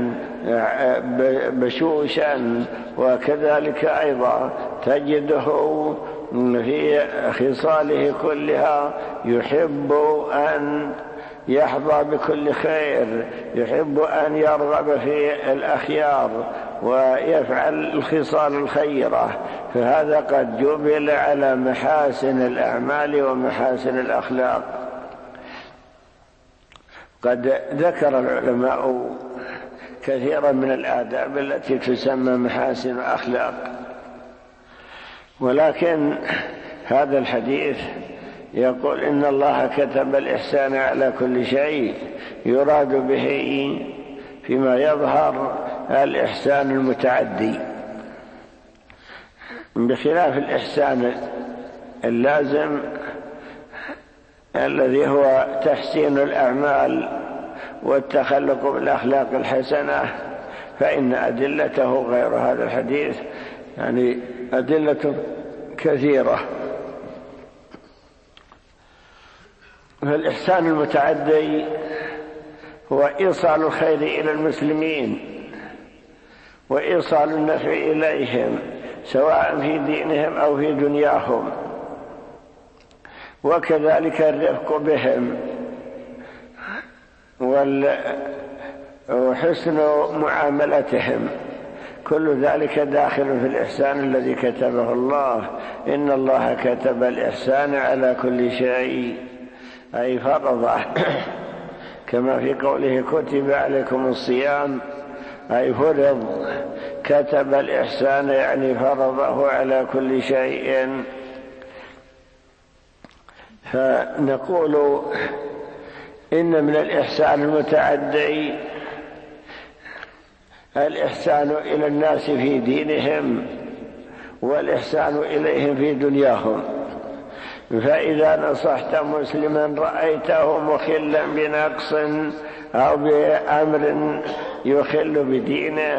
بشوشا، وكذلك أيضا تجده في خصاله كلها يحب أن يحظى بكل خير، يحب أن يرغب في الأخيار ويفعل الخصال الخيرة، فهذا قد جبل على محاسن الأعمال ومحاسن الأخلاق. قد ذكر العلماء كثيرا من الآداب التي تسمى محاسن الأخلاق، ولكن هذا الحديث يقول إن الله كتب الإحسان على كل شيء، يراد به فيما يظهر الإحسان المتعدي، بخلاف الإحسان اللازم الذي هو تحسين الأعمال والتخلق بالأخلاق الحسنة، فإن أدلته غير هذا الحديث، يعني أدلة كثيرة. فالإحسان المتعدي هو إيصال الخير إلى المسلمين وإيصال النفع إليهم سواء في دينهم أو في دنياهم، وكذلك الرفق بهم وحسن معاملتهم، كل ذلك داخل في الإحسان الذي كتبه الله. إن الله كتب الإحسان على كل شيء، أي فرضه، كما في قوله كتب عليكم الصيام، أي فرض. كتب الإحسان يعني فرضه على كل شيء. فنقول إن من الإحسان المتعدي الإحسان إلى الناس في دينهم والإحسان إليهم في دنياهم. فإذا نصحت مسلما رأيته مخلا بنقص أو بأمر يخل بدينه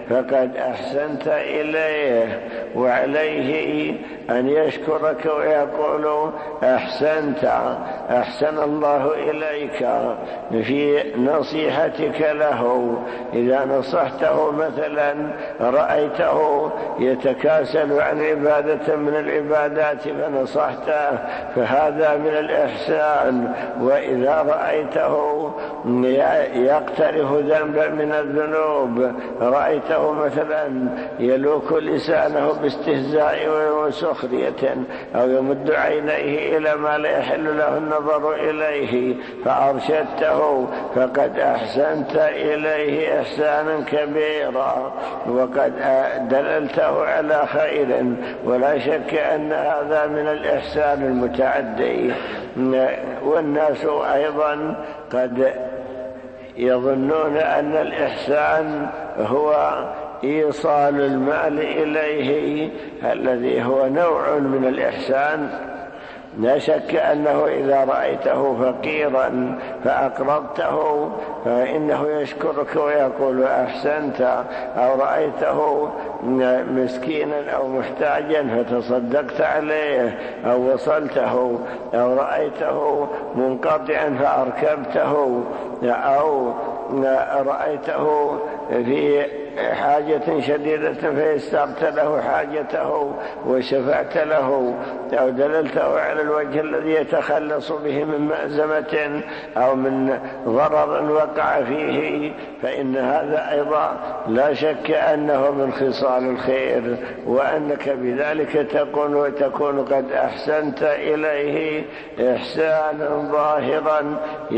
فقد أحسنت إليه، وعليه أن يشكرك ويقول أحسنت، أحسن الله إليك في نصيحتك له. إذا نصحته مثلا رأيته يتكاسل عن عبادة من العبادات فنصحته، فهذا من الإحسان. وإذا رأيته يقترف ذنبا من الذنوب، رأيته مثلا يلوك لسانه باستهزاء وسخرية أو يمد عينيه إلى ما لا يحل له النظر إليه فأرشدته، فقد أحسنت إليه إحسانا كبيرا وقد دللته على خير. ولا شك أن هذا من الإحسان المتعدي. والناس أيضا قد يظنون أن الإحسان هو إيصال المال إليه، الذي هو نوع من الإحسان. لا شك أنه إذا رأيته فقيرا فأقرضته فإنه يشكرك ويقول أحسنت، أو رأيته مسكينا أو محتاجا فتصدقت عليه أو وصلته، أو رأيته منقطعا فأركبته، أو رأيته في حاجة شديدة فيسترت له حاجته وشفعت له، أو دللته على الوجه الذي يتخلص به من مأزمة أو من ضرر وقع فيه، فإن هذا أيضا لا شك أنه من خصال الخير، وأنك بذلك تكون وتكون قد أحسنت إليه إحسانا ظاهرا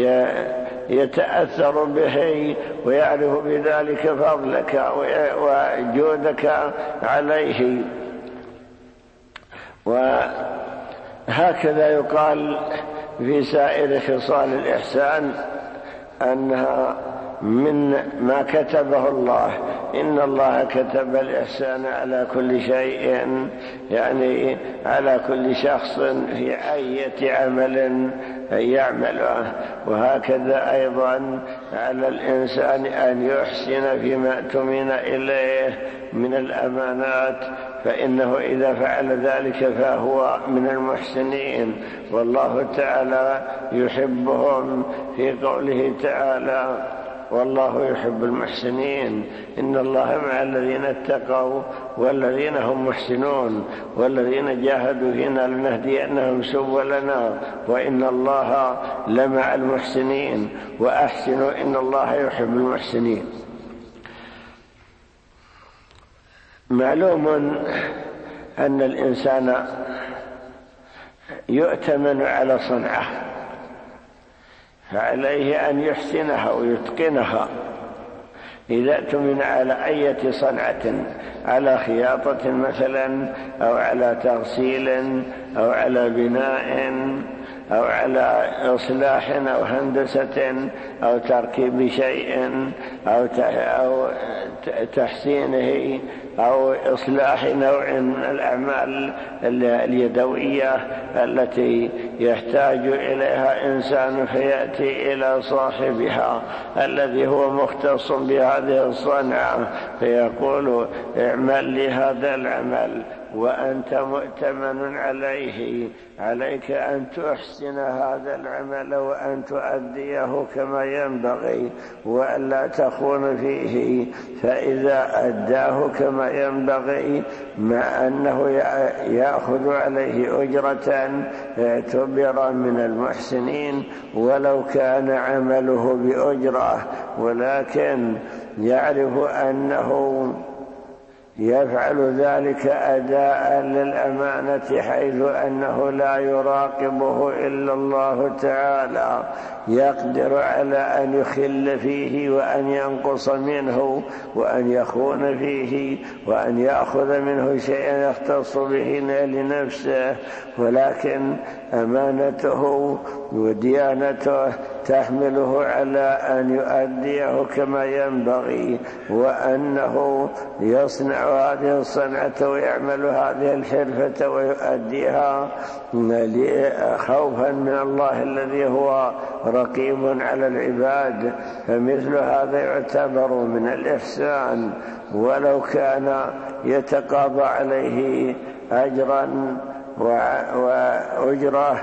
يتأثر به ويعرف بذلك فضلك وجودك عليه. وهكذا يقال في سائر خصال الإحسان أنها من ما كتبه الله. إن الله كتب الإحسان على كل شيء، يعني على كل شخص في أي عمل يعمله. وهكذا أيضا على الإنسان أن يحسن فيما اؤتمن إليه من الأمانات، فإنه إذا فعل ذلك فهو من المحسنين، والله تعالى يحبهم في قوله تعالى والله يحب المحسنين. إن الله مع الذين اتقوا والذين هم محسنون، والذين جاهدوا فينا لنهدينهم سبلنا، وإن الله لمع المحسنين. وأحسنوا إن الله يحب المحسنين. معلوم أن الإنسان يؤتمن على صنعه، فعليه أن يحسنها ويتقنها. إذا اؤتمن على أي صنعة، على خياطة مثلا، أو على تغسيل، أو على بناء، أو على إصلاح أو هندسة، أو تركيب شيء، أو تحسينه، أو إصلاح نوع من الأعمال اليدوية التي يحتاج إليها إنسان فيأتي إلى صاحبها الذي هو مختص بهذه الصنعة فيقول اعمل لي هذا العمل وأنت مؤتمن عليه، عليك أن تحسن هذا العمل وأن تؤديه كما ينبغي وأن لا تخون فيه. فإذا أداه كما ينبغي مع أنه يأخذ عليه أجرة اعتبر من المحسنين ولو كان عمله بأجرة، ولكن يعرف أنه يفعل ذلك أداء للأمانة، حيث أنه لا يراقبه إلا الله تعالى، يقدر على أن يخل فيه وأن ينقص منه وأن يخون فيه وأن يأخذ منه شيئا يختص به لنفسه، ولكن أمانته وديانته تحمله على أن يؤديه كما ينبغي، وأنه يصنع هذه الصنعة ويعمل هذه الحرفة ويؤديها خوفا من الله الذي هو رقيب على العباد، فمثل هذا يعتبر من الإحسان ولو كان يتقاضى عليه أجرا وأجره.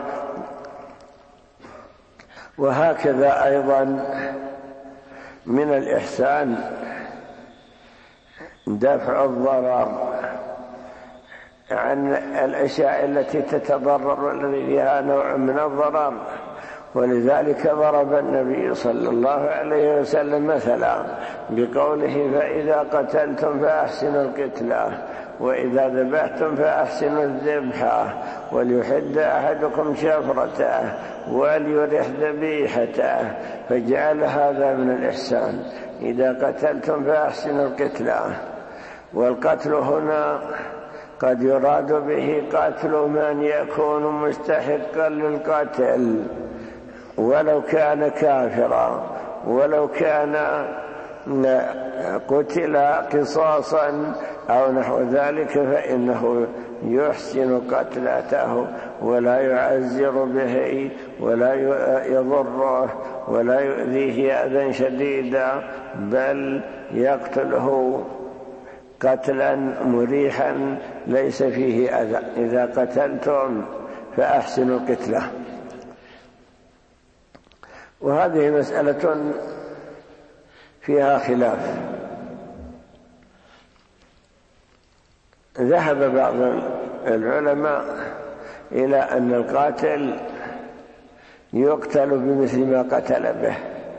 وهكذا أيضا من الإحسان دفع الضرر عن الأشياء التي تتضرر والذي فيها نوع من الضرر. ولذلك ضرب النبي صلى الله عليه وسلم مثلا بقوله: فإذا قتلتم فأحسنوا القتلة، وإذا ذبحتم فأحسنوا الذبحة، وليحد أحدكم شفرته وليرح ذبيحته. فجعل هذا من الإحسان: إذا قتلتم فأحسنوا القتلة. والقتل هنا قد يراد به قتل من يكون مستحقا للقتل ولو كان كافرا، ولو كان قتل قصاصا أو نحو ذلك، فإنه يحسن قتلته ولا يعزر به ولا يضره ولا يؤذيه أذى شديدا، بل يقتله قتلا مريحا ليس فيه أذى. إذا قتلتم فأحسنوا القتلة. وهذه مسألة فيها خلاف. ذهب بعض العلماء إلى أن القاتل يقتل بمثل ما قتل به،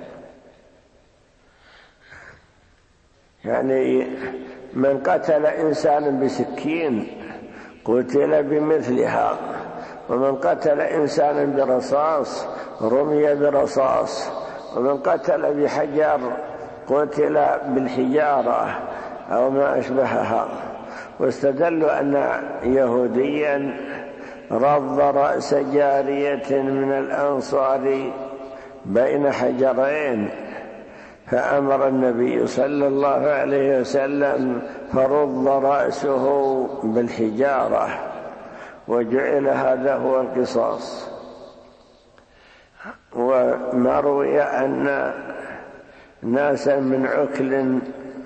يعني من قتل إنسانا بسكين قتل بمثلها، ومن قتل إنسانا برصاص رمي برصاص، ومن قتل بحجر قتل بالحجارة أو ما أشبهها. واستدلوا أن يهوديا رض رأس جارية من الأنصار بين حجرين، فأمر النبي صلى الله عليه وسلم فرض رأسه بالحجارة، وجعل هذا هو القصاص. وما روي أن ناسا من عكل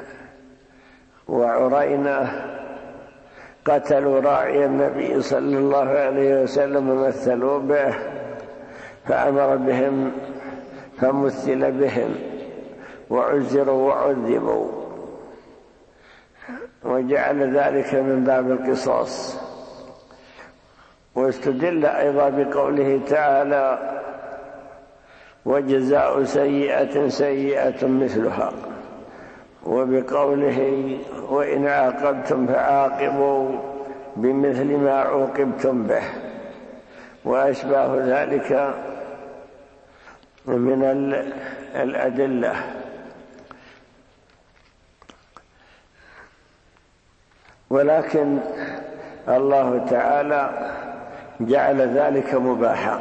وعرينة قتلوا راعي النبي صلى الله عليه وسلم ومثلوا به، فأمر بهم فمثل بهم وعزروا وعذبوا، وجعل ذلك من باب القصاص. واستدل أيضا بقوله تعالى: وجزاء سيئة سيئة مثلها، وبقوله: وإن عاقبتم فعاقبوا بمثل ما عوقبتم به، وأشباه ذلك من الأدلة. ولكن الله تعالى جعل ذلك مباحا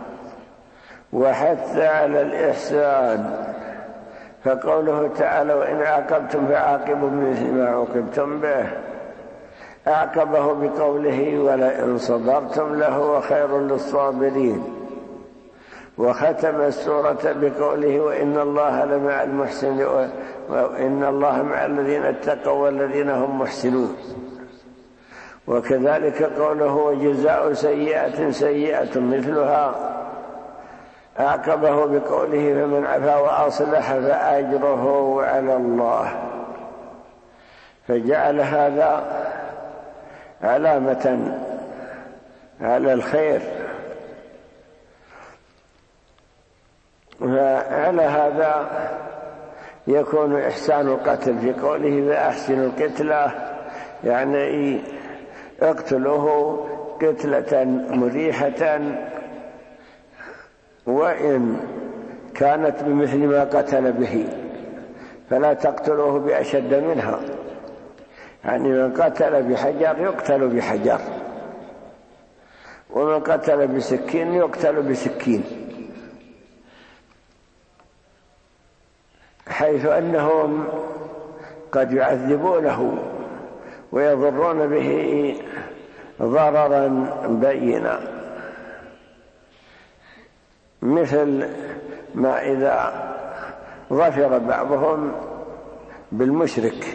وحث على الإحسان، فقوله تعالى: وإن عاقبتم فعاقبوا بمثل ما عوقبتم به، أعقبه بقوله: ولئن صبرتم لهو خير للصابرين. وختم السورة بقوله: وإن الله لمع المحسنين، وإن الله مع الذين اتقوا والذين هم محسنون. وكذلك قوله: وجزاء سيئة سيئة مثلها، أعقبه بقوله: فمن عفا وأصلح فأجره على الله. فجعل هذا علامة على الخير. وعلى هذا يكون إحسان القتل في قوله: فأحسنوا القتلة، يعني اقتلوه قتلة مريحة، وإن كانت بمثل ما قتل به، فلا تقتلوه بأشد منها. يعني من قتل بحجر يقتل بحجر، ومن قتل بسكين يقتل بسكين. حيث أنهم قد يعذبونه ويضرون به ضررا بينا، مثل ما إذا ظفر بعضهم بالمشرك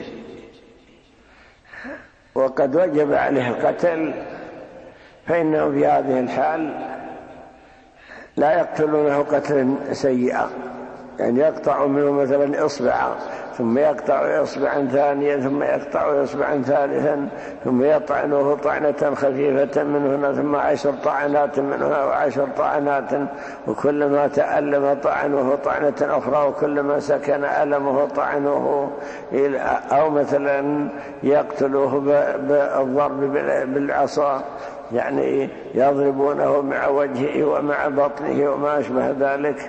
وقد وجب عليه القتل، فإنهم في هذه الحال لا يقتلونه قتلا سيئا، يعني يقطع منه مثلا إصبعا ثم يقطع إصبعا ثانيا ثم يقطع إصبعا ثالثا ثم يطعنه طعنة خفيفة من هنا ثم عشر طعنات من هنا وعشر طعنات، وكلما تألم طعنه طعنة أخرى وكلما سكن ألمه طعنه، أو مثلا يقتله بالضرب بالعصا، يعني يضربونه مع وجهه ومع بطنه وما أشبه ذلك.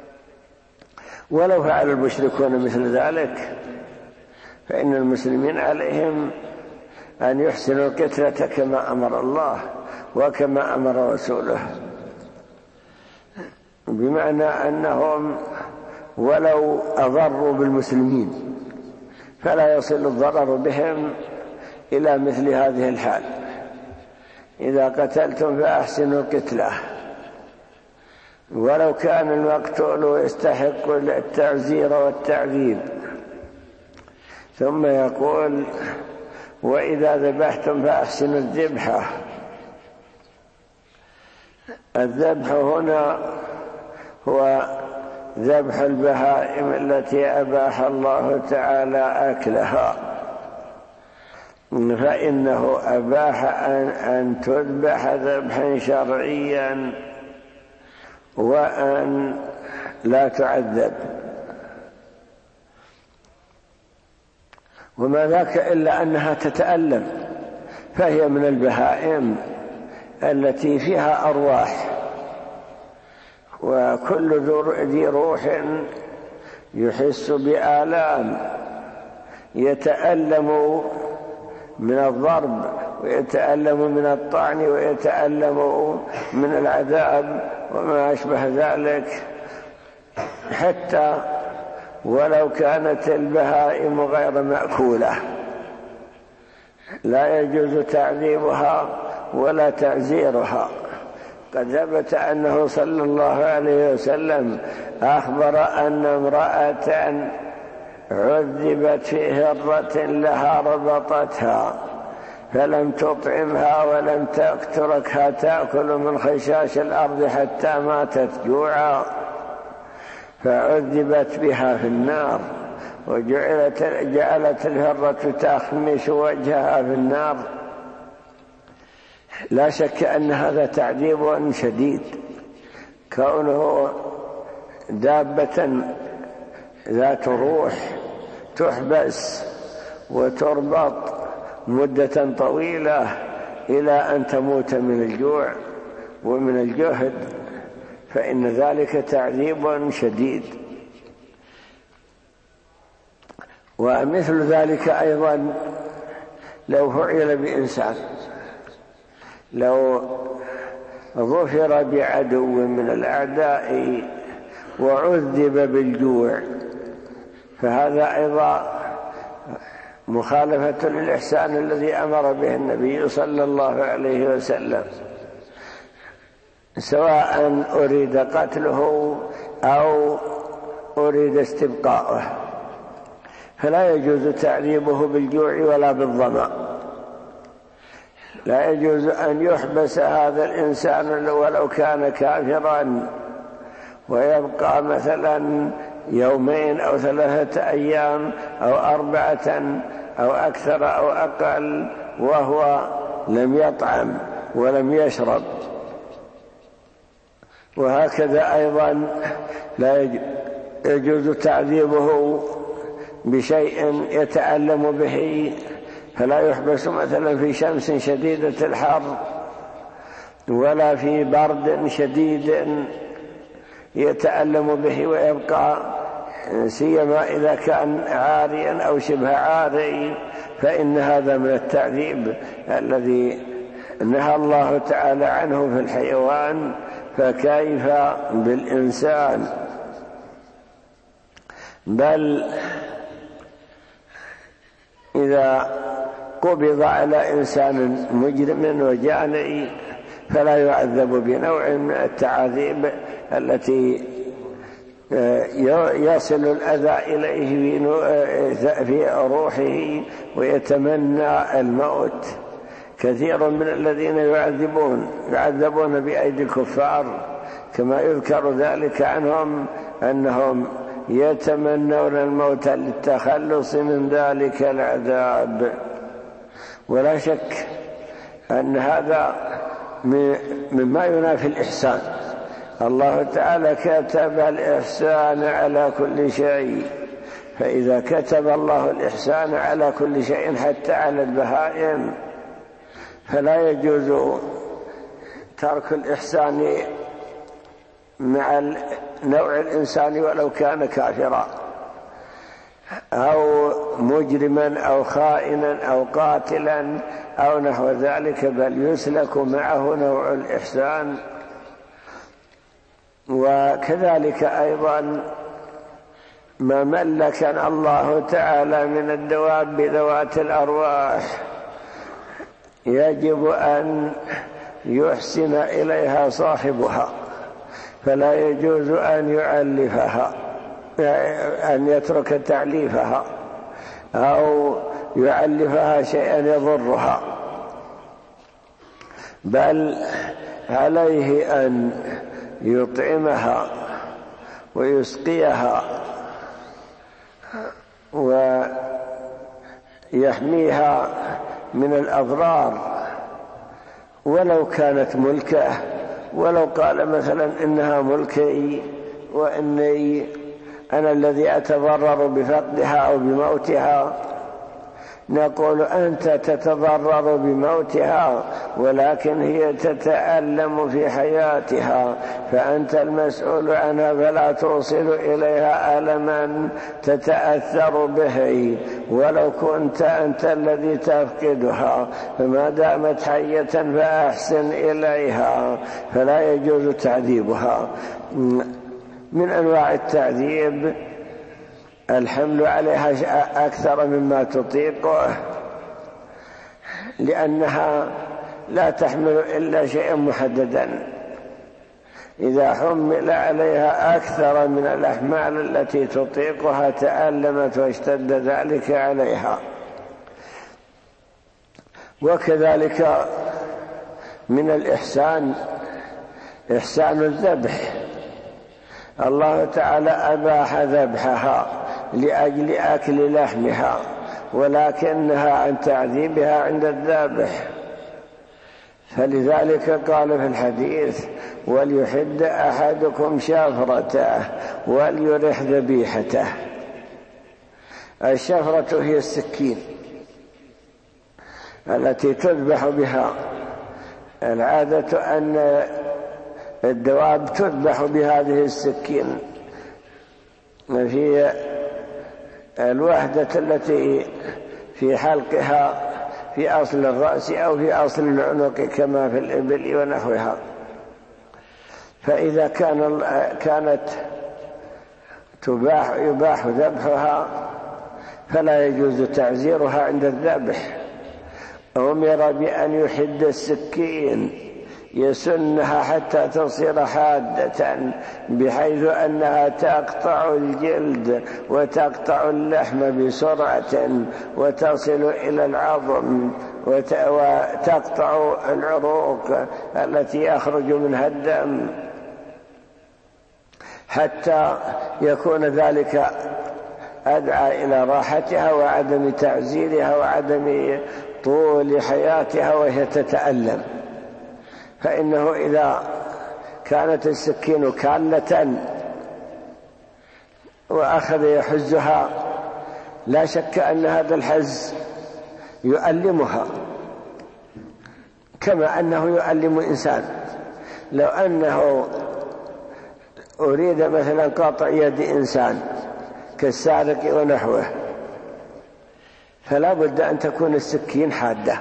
ولو فعل المشركون مثل ذلك فإن المسلمين عليهم أن يحسنوا القتلة كما أمر الله وكما أمر رسوله، بمعنى أنهم ولو أضروا بالمسلمين فلا يصل الضرر بهم إلى مثل هذه الحال. إذا قتلتم فأحسنوا القتلة، ولو كان المقتول يستحق التعزير والتعذيب. ثم يقول: وإذا ذبحتم فأحسنوا الذبحة. الذبح هنا هو ذبح البهائم التي أباح الله تعالى أكلها، فإنه أباح أن تذبح ذبحا شرعيا وأن لا تعذب، وما ذاك إلا أنها تتألم، فهي من البهائم التي فيها أرواح، وكل ذي روح يحس بآلام، يتألم من الضرب ويتألم من الطعن ويتألم من العذاب وما أشبه ذلك، حتى ولو كانت البهائم غير مأكولة لا يجوز تعذيبها ولا تعزيرها. قد ثبت أنه صلى الله عليه وسلم أخبر أن امرأة عذبت في هرة لها ربطتها فلم تطعمها ولم تتركها تأكل من خشاش الأرض حتى ماتت جوعا، فعذبت بها في النار، وجعلت جعلت الهرة تخمش وجهها في النار. لا شك أن هذا تعذيب شديد، كونه دابة ذات روح تحبس وتربط مدة طويلة إلى أن تموت من الجوع ومن الجهد، فإن ذلك تعذيب شديد. ومثل ذلك أيضا لو فعل بإنسان، لو ظفر بعدو من الأعداء وعذب بالجوع، فهذا أيضا مخالفة للإحسان الذي أمر به النبي صلى الله عليه وسلم، سواء أريد قتله أو أريد استبقاؤه، فلا يجوز تعذيبه بالجوع ولا بالظمأ. لا يجوز أن يحبس هذا الإنسان ولو كان كافرا ويبقى مثلا يومين أو ثلاثة أيام أو أربعة أو أكثر أو أقل وهو لم يطعم ولم يشرب. وهكذا أيضا لا يجوز تعذيبه بشيء يتألم به، فلا يحبس مثلا في شمس شديدة الحر ولا في برد شديد يتألم به ويبقى، سيما إذا كان عاريا أو شبه عاري، فإن هذا من التعذيب الذي نهى الله تعالى عنه في الحيوان، فكيف بالإنسان؟ بل إذا قبض على إنسان مجرم وجاني فلا يعذب بنوع من التعذيب التي يصل الأذى إليه في روحه ويتمنى الموت. كثير من الذين يعذبون يعذبون بأيدي الكفار، كما يذكر ذلك عنهم أنهم يتمنون الموت للتخلص من ذلك العذاب. ولا شك أن هذا مما ينافي الإحسان. الله تعالى كتب الإحسان على كل شيء، فإذا كتب الله الإحسان على كل شيء حتى على البهائم فلا يجوز ترك الإحسان مع نوع الإنسان ولو كان كافرا أو مجرما أو خائنا أو قاتلا أو نحو ذلك، بل يسلك معه نوع الإحسان. وكذلك أيضا ما ملكنا الله تعالى من الدواب ذوات الأرواح يجب أن يحسن إليها صاحبها، فلا يجوز أن يعلفها، أن يترك تعليفها أو يعلفها شيئا يضرها، بل عليه أن يطعمها ويسقيها ويحميها من الأضرار ولو كانت ملكه، ولو قال مثلا إنها ملكي وإني أنا الذي أتضرر بفقدها أو بموتها، نقول أنت تتضرر بموتها ولكن هي تتألم في حياتها، فأنت المسؤول عنها، فلا توصل إليها ألما تتأثر به ولو كنت أنت الذي تفقدها. فما دامت حية فأحسن إليها، فلا يجوز تعذيبها. من أنواع التعذيب الحمل عليها أكثر مما تطيقه، لأنها لا تحمل إلا شيئا محددا. إذا حمل عليها أكثر من الأحمال التي تطيقها تألمت واشتد ذلك عليها. وكذلك من الإحسان إحسان الذبح. الله تعالى أباح ذبحها لأجل أكل لحمها، ولكنها عن تعذيبها عند الذابح. فلذلك قال في الحديث: وليحد أحدكم شفرته وليرح ذبيحته. الشفرة هي السكين التي تذبح بها. العادة أن الدواب تذبح بهذه السكين في الوحدة التي في حلقها في أصل الرأس أو في أصل العنق كما في الإبل ونحوها. فإذا كان كانت تباح يباح ذبحها فلا يجوز تعزيرها عند الذبح. أمر بأن يحد السكين يسنها حتى تصير حادة بحيث أنها تقطع الجلد وتقطع اللحم بسرعة وتصل إلى العظم وتقطع العروق التي يخرج منها الدم، حتى يكون ذلك أدعى إلى راحتها وعدم تعزيرها وعدم طول حياتها وهي تتألم. فإنه إذا كانت السكين كالة وأخذ يحزها لا شك أن هذا الحز يؤلمها كما أنه يؤلم إنسان. لو أنه أريد مثلا قطع يد إنسان كالسارق ونحوه فلا بد أن تكون السكين حادة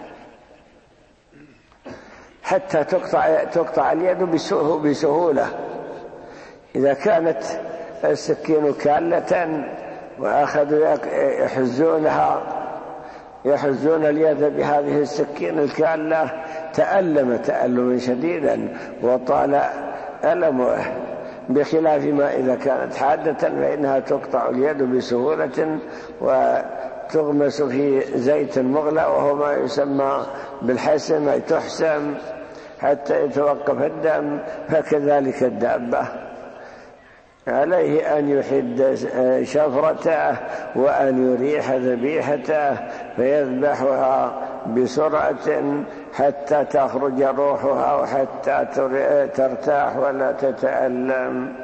حتى تقطع, تقطع اليد بسهولة. إذا كانت السكين كالة وأخذوا يحزونها يحزون اليد بهذه السكين الكالة، تألم تألما شديدا وطال ألمه، بخلاف ما إذا كانت حادة فإنها تقطع اليد بسهولة وتغمس في زيت مغلى وهو ما يسمى بالحسم، أي تحسم حتى يتوقف الدم. فكذلك الدابة عليه أن يحد شفرته وأن يريح ذبيحته فيذبحها بسرعة حتى تخرج روحها وحتى ترتاح ولا تتألم.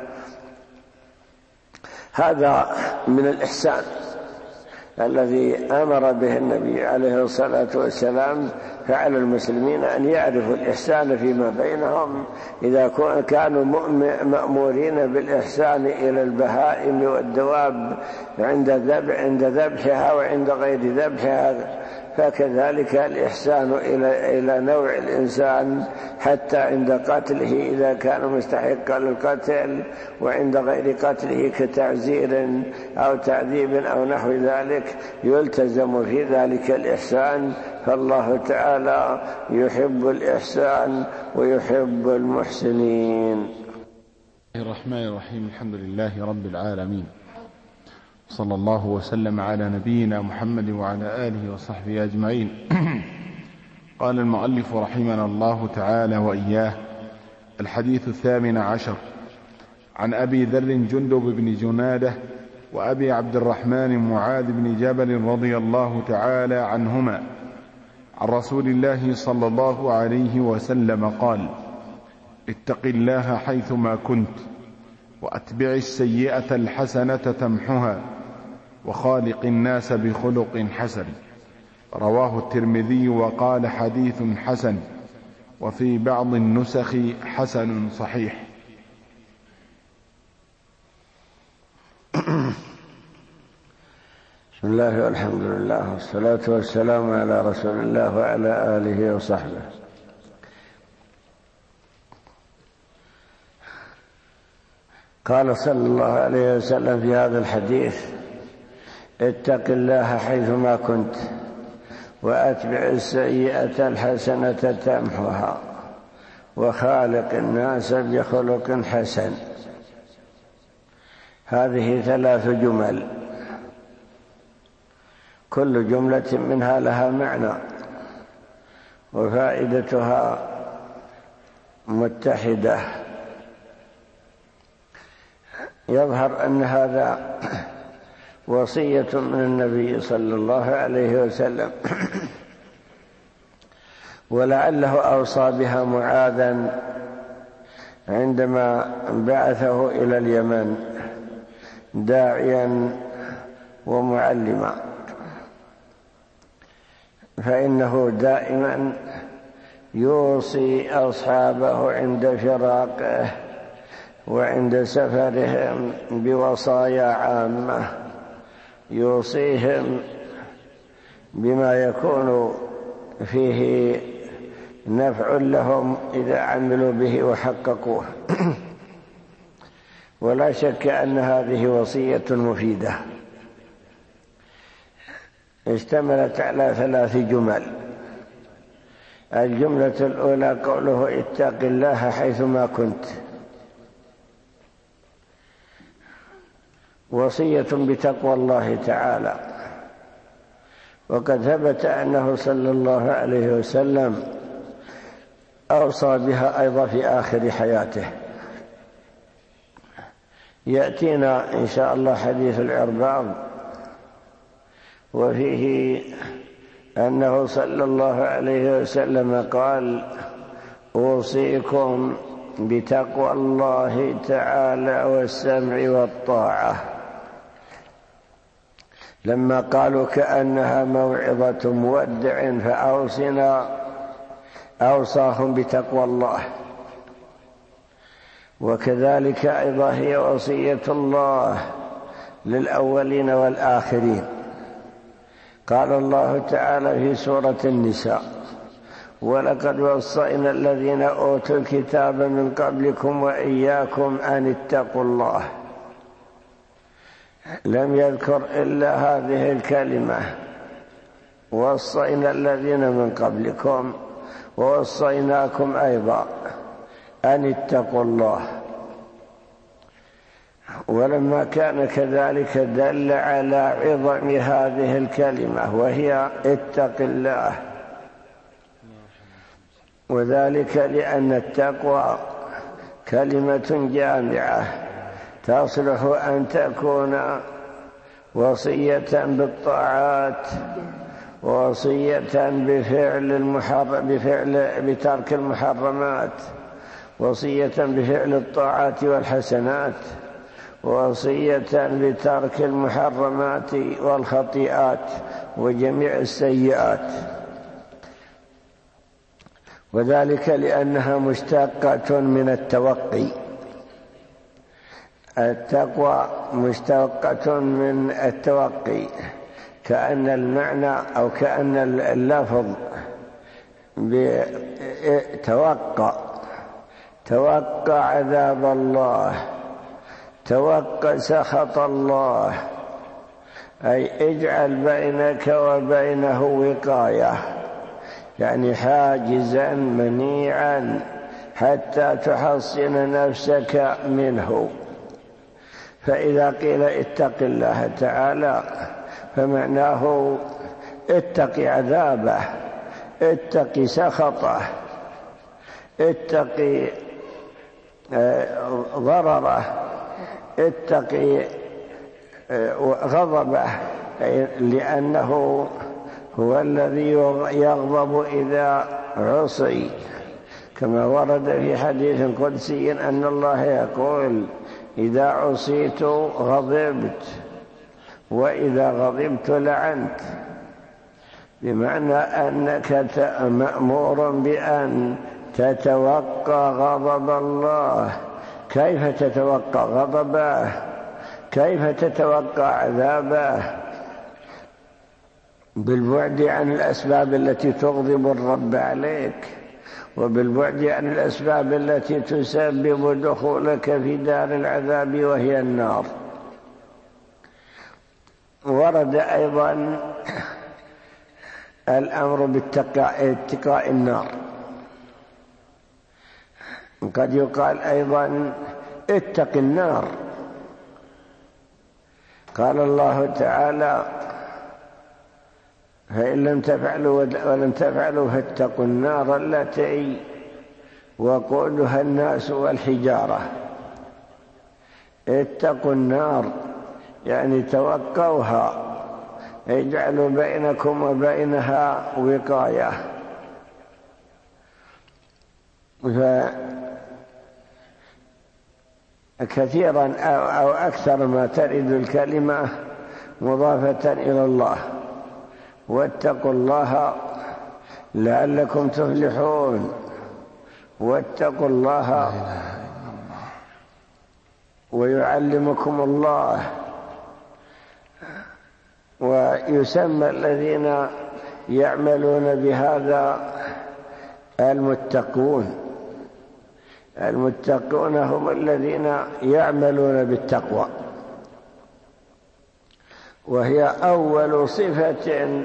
هذا من الإحسان الذي أمر به النبي عليه الصلاة والسلام. فعلى المسلمين أن يعرفوا الإحسان فيما بينهم، إذا كانوا مأمورين بالإحسان إلى البهائم والدواب عند ذبحها وعند غير ذبحها، فكذلك الإحسان إلى إلى نوع الإنسان حتى عند قتله إذا كان مستحقا للقتل، وعند غير قتله كتعزير أو تعذيب أو نحو ذلك يلتزم في ذلك الإحسان. فالله تعالى يحب الإحسان ويحب المحسنين. الرحمن الرحيم. الحمد لله رب العالمين، صلى الله وسلم على نبينا محمد وعلى آله وصحبه أجمعين. قال المؤلف رحمنا الله تعالى وإياه: الحديث الثامن عشر عن أبي ذر جندب بن جنادة وأبي عبد الرحمن معاذ بن جبل رضي الله تعالى عنهما عن رسول الله صلى الله عليه وسلم قال: اتق الله حيثما كنت وأتبع السيئة الحسنة تمحها وخالق الناس بخلق حسن. رواه الترمذي وقال حديث حسن، وفي بعض النسخ حسن صحيح. بسم الله والحمد لله والصلاة والسلام على رسول الله وعلى آله وصحبه. قال صلى الله عليه وسلم في هذا الحديث: اتق الله حيثما كنت وأتبع السيئة الحسنة تمحها وخالق الناس بخلق حسن. هذه ثلاث جمل، كل جملة منها لها معنى وفائدتها متحدة. يظهر أن هذا وصية من النبي صلى الله عليه وسلم، ولعله أوصى بها معاذا عندما بعثه إلى اليمن داعيا ومعلما، فإنه دائما يوصي أصحابه عند فراقه وعند سفرهم بوصايا عامة، يوصيهم بما يكون فيه نفع لهم إذا عملوا به وحققوه. ولا شك أن هذه وصية مفيدة اشتملت على ثلاث جمل. الجملة الأولى قوله: اتق الله حيثما كنت، وصية بتقوى الله تعالى، وقد ثبت أنه صلى الله عليه وسلم أوصى بها أيضا في آخر حياته. يأتينا إن شاء الله حديث العرباض، وفيه أنه صلى الله عليه وسلم قال: أوصيكم بتقوى الله تعالى والسمع والطاعة. لما قالوا كأنها موعظة مودع فأوصنا، أوصاهم بتقوى الله. وكذلك أيضا هي وصية الله للأولين والآخرين. قال الله تعالى في سورة النساء: ولقد وصينا الذين أوتوا الكتاب من قبلكم وإياكم أن اتقوا الله. لم يذكر إلا هذه الكلمة: وصينا الذين من قبلكم ووصيناكم أيضا أن اتقوا الله. ولما كان كذلك دل على عظم هذه الكلمة وهي اتق الله، وذلك لأن التقوى كلمة جامعة تصلح أن تكون وصية بالطاعات، ووصية بفعل المحرم بفعل بترك المحرمات، وصية بفعل الطاعات والحسنات، ووصية بترك المحرمات والخطيئات وجميع السيئات. وذلك لأنها مشتقة من التوقي. التقوى مشتقة من التوقي، كأن المعنى أو كأن اللفظ توقع توقع عذاب الله، توقع سخط الله، أي اجعل بينك وبينه وقاية، يعني حاجزا منيعا حتى تحصن نفسك منه. فإذا قيل اتق الله تعالى فمعناه اتق عذابه، اتق سخطه، اتق ضرره، اتق غضبه، لأنه هو الذي يغضب إذا عصي، كما ورد في حديث قدسي أن الله يقول: إذا عصيت غضبت، وإذا غضبت لعنت، بمعنى أنك مأمور بأن تتوقع غضب الله. كيف تتوقع غضبه؟ كيف تتوقع عذابه؟ بالبعد عن الأسباب التي تغضب الرب عليك، وبالبعد عن الأسباب التي تسبب دخولك في دار العذاب وهي النار. ورد أيضا الأمر باتقاء النار. قد يقال أيضا اتق النار. قال الله تعالى: فإن لم تفعلوا ولم تفعلوا فاتقوا النار التي وقودها الناس والحجارة. اتقوا النار يعني توقوها، اجعلوا بينكم وبينها وقاية. فكثيرا أو أكثر ما ترد الكلمة مضافة إلى الله: واتقوا الله لعلكم تفلحون، واتقوا الله ويعلمكم الله. ويسمى الذين يعملون بهذا المتقون. المتقون هم الذين يعملون بالتقوى، وهي أول صفة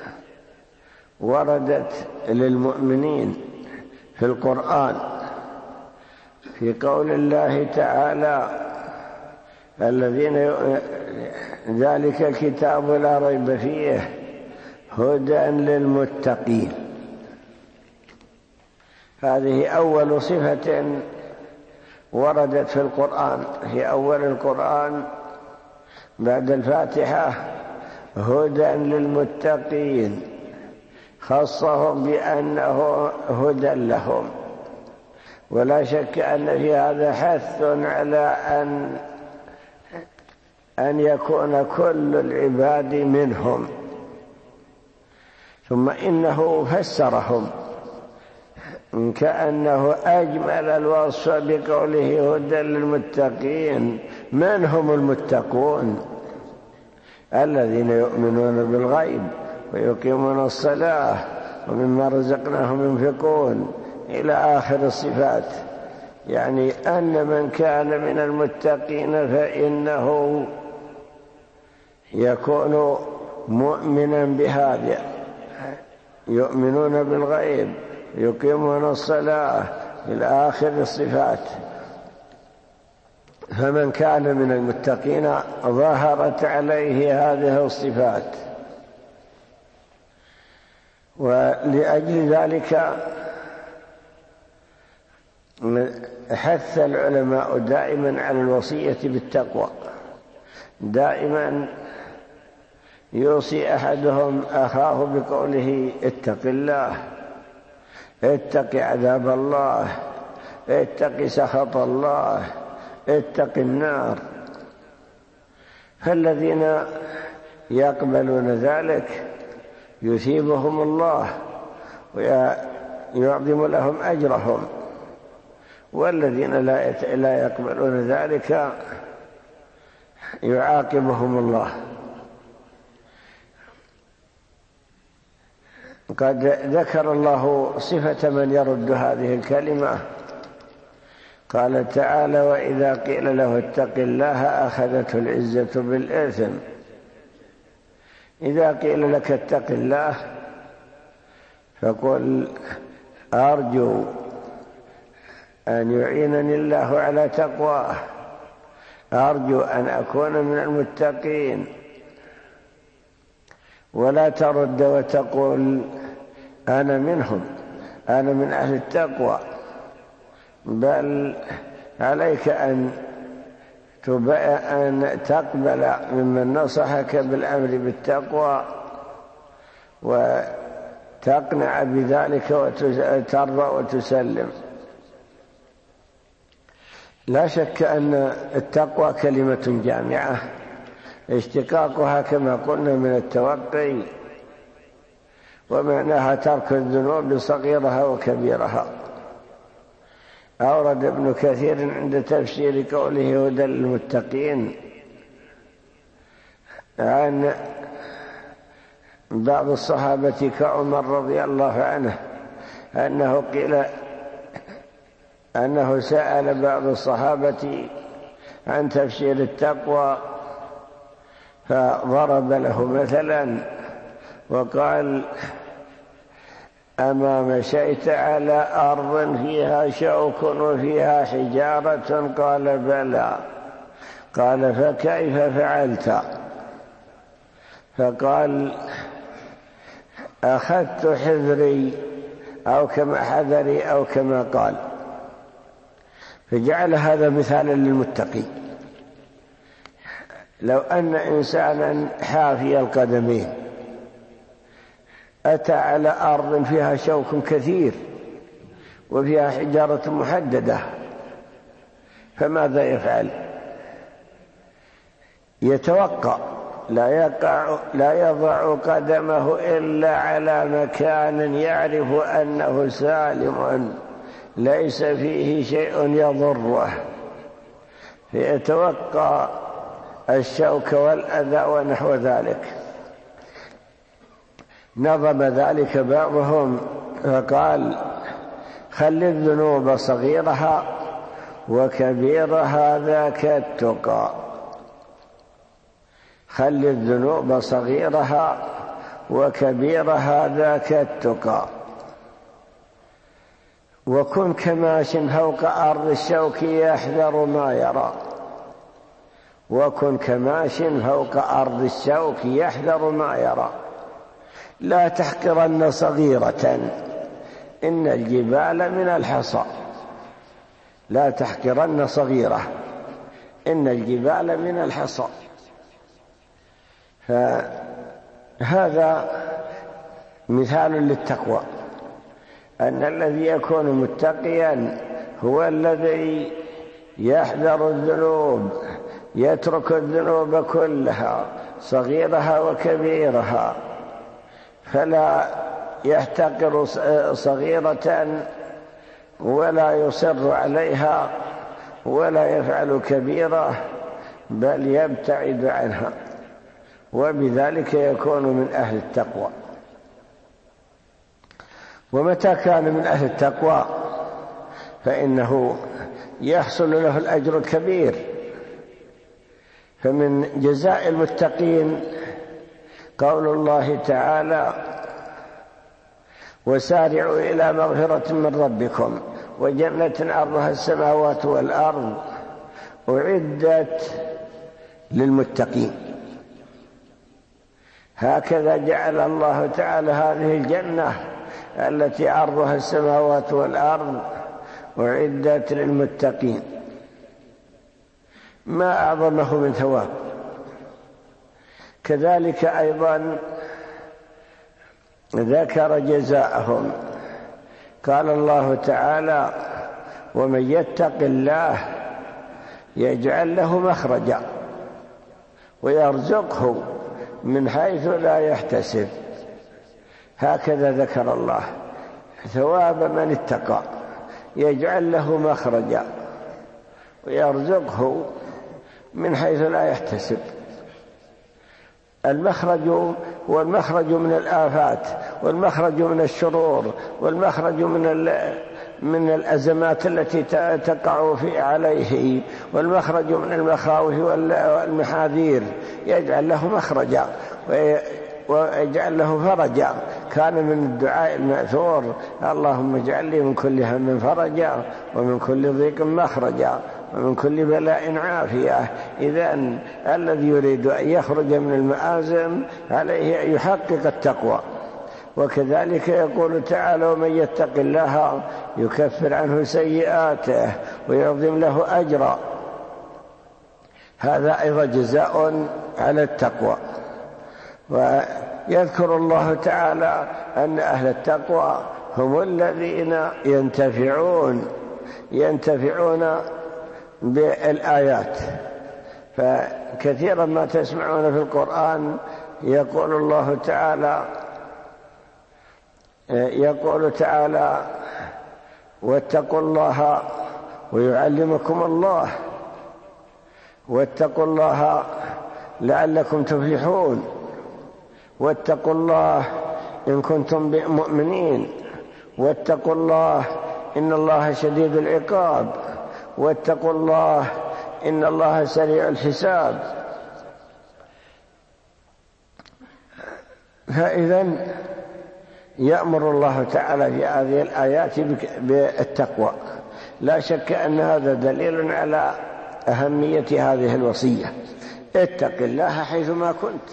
وردت للمؤمنين في القرآن، في قول الله تعالى: الذين ذلك الكتاب لا ريب فيه هدى للمتقين. هذه أول صفة وردت في القرآن، في أول القرآن بعد الفاتحة: هدى للمتقين، خصهم بأنه هدى لهم. ولا شك أن في هذا حث على أن أن يكون كل العباد منهم. ثم إنه فسرهم كأنه أجمل الوصف بقوله هدى للمتقين. من هم المتقون؟ الذين يؤمنون بالغيب ويقيمون الصلاة ومما رزقناهم ينفقون إلى آخر الصفات. يعني أن من كان من المتقين فإنه يكون مؤمنا بهذا، يؤمنون بالغيب، يقيمون الصلاة إلى آخر الصفات. فمن كان من المتقين ظهرت عليه هذه الصفات. ولأجل ذلك حث العلماء دائما على الوصية بالتقوى. دائما يوصي أحدهم أخاه بقوله اتق الله، اتق عذاب الله، اتق سخط الله، اتق النار. فالذين يقبلون ذلك يثيبهم الله ويعظم لهم أجرهم، والذين لا يقبلون ذلك يعاقبهم الله. قد ذكر الله صفة من يرد هذه الكلمة، قال تعالى: وإذا قيل له اتق الله أخذته العزة بالإثم. إذا قيل لك اتق الله فقل أرجو أن يعينني الله على تقواه، أرجو أن أكون من المتقين، ولا ترد وتقول أنا منهم، أنا من أهل التقوى، بل عليك أن أن تقبل ممن نصحك بالأمر بالتقوى وتقنع بذلك وترضى وتسلم. لا شك أن التقوى كلمة جامعة، اشتقاقها كما قلنا من التوقي، ومعناها ترك الذنوب صغيرها وكبيرها. أورد ابن كثير عند تفسير قوله هدى للمتقين عن بعض الصحابة كعمر رضي الله عنه أنه قيل أنه سأل بعض الصحابة عن تفسير التقوى فضرب له مثلا وقال: أما مشيت على أرض فيها شوك وفيها حجارة؟ قال: بلى. قال: فكيف فعلت؟ فقال: أخذت حذري أو كما حذري أو كما قال. فجعل هذا مثالا للمتقي. لو أن إنسانا حافي القدمين أتى على أرض فيها شوك كثير وفيها حجارة محددة، فماذا يفعل؟ يتوقع، لا يقع لا يضع قدمه إلا على مكان يعرف أنه سالم ليس فيه شيء يضره، فيتوقع الشوك والأذى ونحو ذلك. نظم ذلك بعضهم فقال: خل الذنوب صغيرها وكبيرها ذاك التقى. خل الذنوب صغيرها وكبيرها ذاك التقى. وكن كماش فوق أرض الشوك يحذر ما يرى. وكن كماش فوق أرض الشوك يحذر ما يرى. لا تحقرن صغيرة إن الجبال من الحصى. لا تحقرن صغيرة إن الجبال من الحصى. فهذا مثال للتقوى، أن الذي يكون متقيا هو الذي يحذر الذنوب، يترك الذنوب كلها صغيرها وكبيرها، فلا يحتقر صغيرة ولا يصر عليها ولا يفعل كبيرة، بل يبتعد عنها، وبذلك يكون من أهل التقوى. ومتى كان من أهل التقوى فإنه يحصل له الأجر الكبير، فمن جزاء المتقين قول الله تعالى: وسارعوا إلى مغفرة من ربكم وجنة عرضها السماوات والأرض أعدت للمتقين. هكذا جعل الله تعالى هذه الجنة التي عرضها السماوات والأرض أعدت للمتقين. ما أعظمه من ثواب. كذلك أيضا ذكر جزاءهم، قال الله تعالى: ومن يتق الله يجعل له مخرجا ويرزقه من حيث لا يحتسب. هكذا ذكر الله ثواب من اتقى، يجعل له مخرجا ويرزقه من حيث لا يحتسب. المخرج والمخرج من الآفات، والمخرج من الشرور، والمخرج من من الأزمات التي تقع في عليه، والمخرج من المخاوف والمحاذير، يجعل له مخرجا ويجعل له فرجا. كان من الدعاء المأثور: اللهم اجعل لي من كل هم فرجا ومن كل ضيق مخرجا ومن كل بلاء عافية. إذن الذي يريد أن يخرج من المآزم عليه أن يحقق التقوى. وكذلك يقول تعالى: ومن يتق الله يكفر عنه سيئاته ويعظم له أجرا. هذا أيضا جزاء على التقوى. ويذكر الله تعالى أن أهل التقوى هم الذين ينتفعون ينتفعون بالآيات. فكثيرا ما تسمعون في القرآن يقول الله تعالى يقول تعالى: واتقوا الله ويعلمكم الله، واتقوا الله لعلكم تفلحون، واتقوا الله إن كنتم مؤمنين، واتقوا الله إن الله شديد العقاب، واتقوا الله إن الله سريع الحساب. فإذن يأمر الله تعالى في هذه الآيات بالتقوى. لا شك أن هذا دليل على أهمية هذه الوصية: اتق الله حيثما كنت.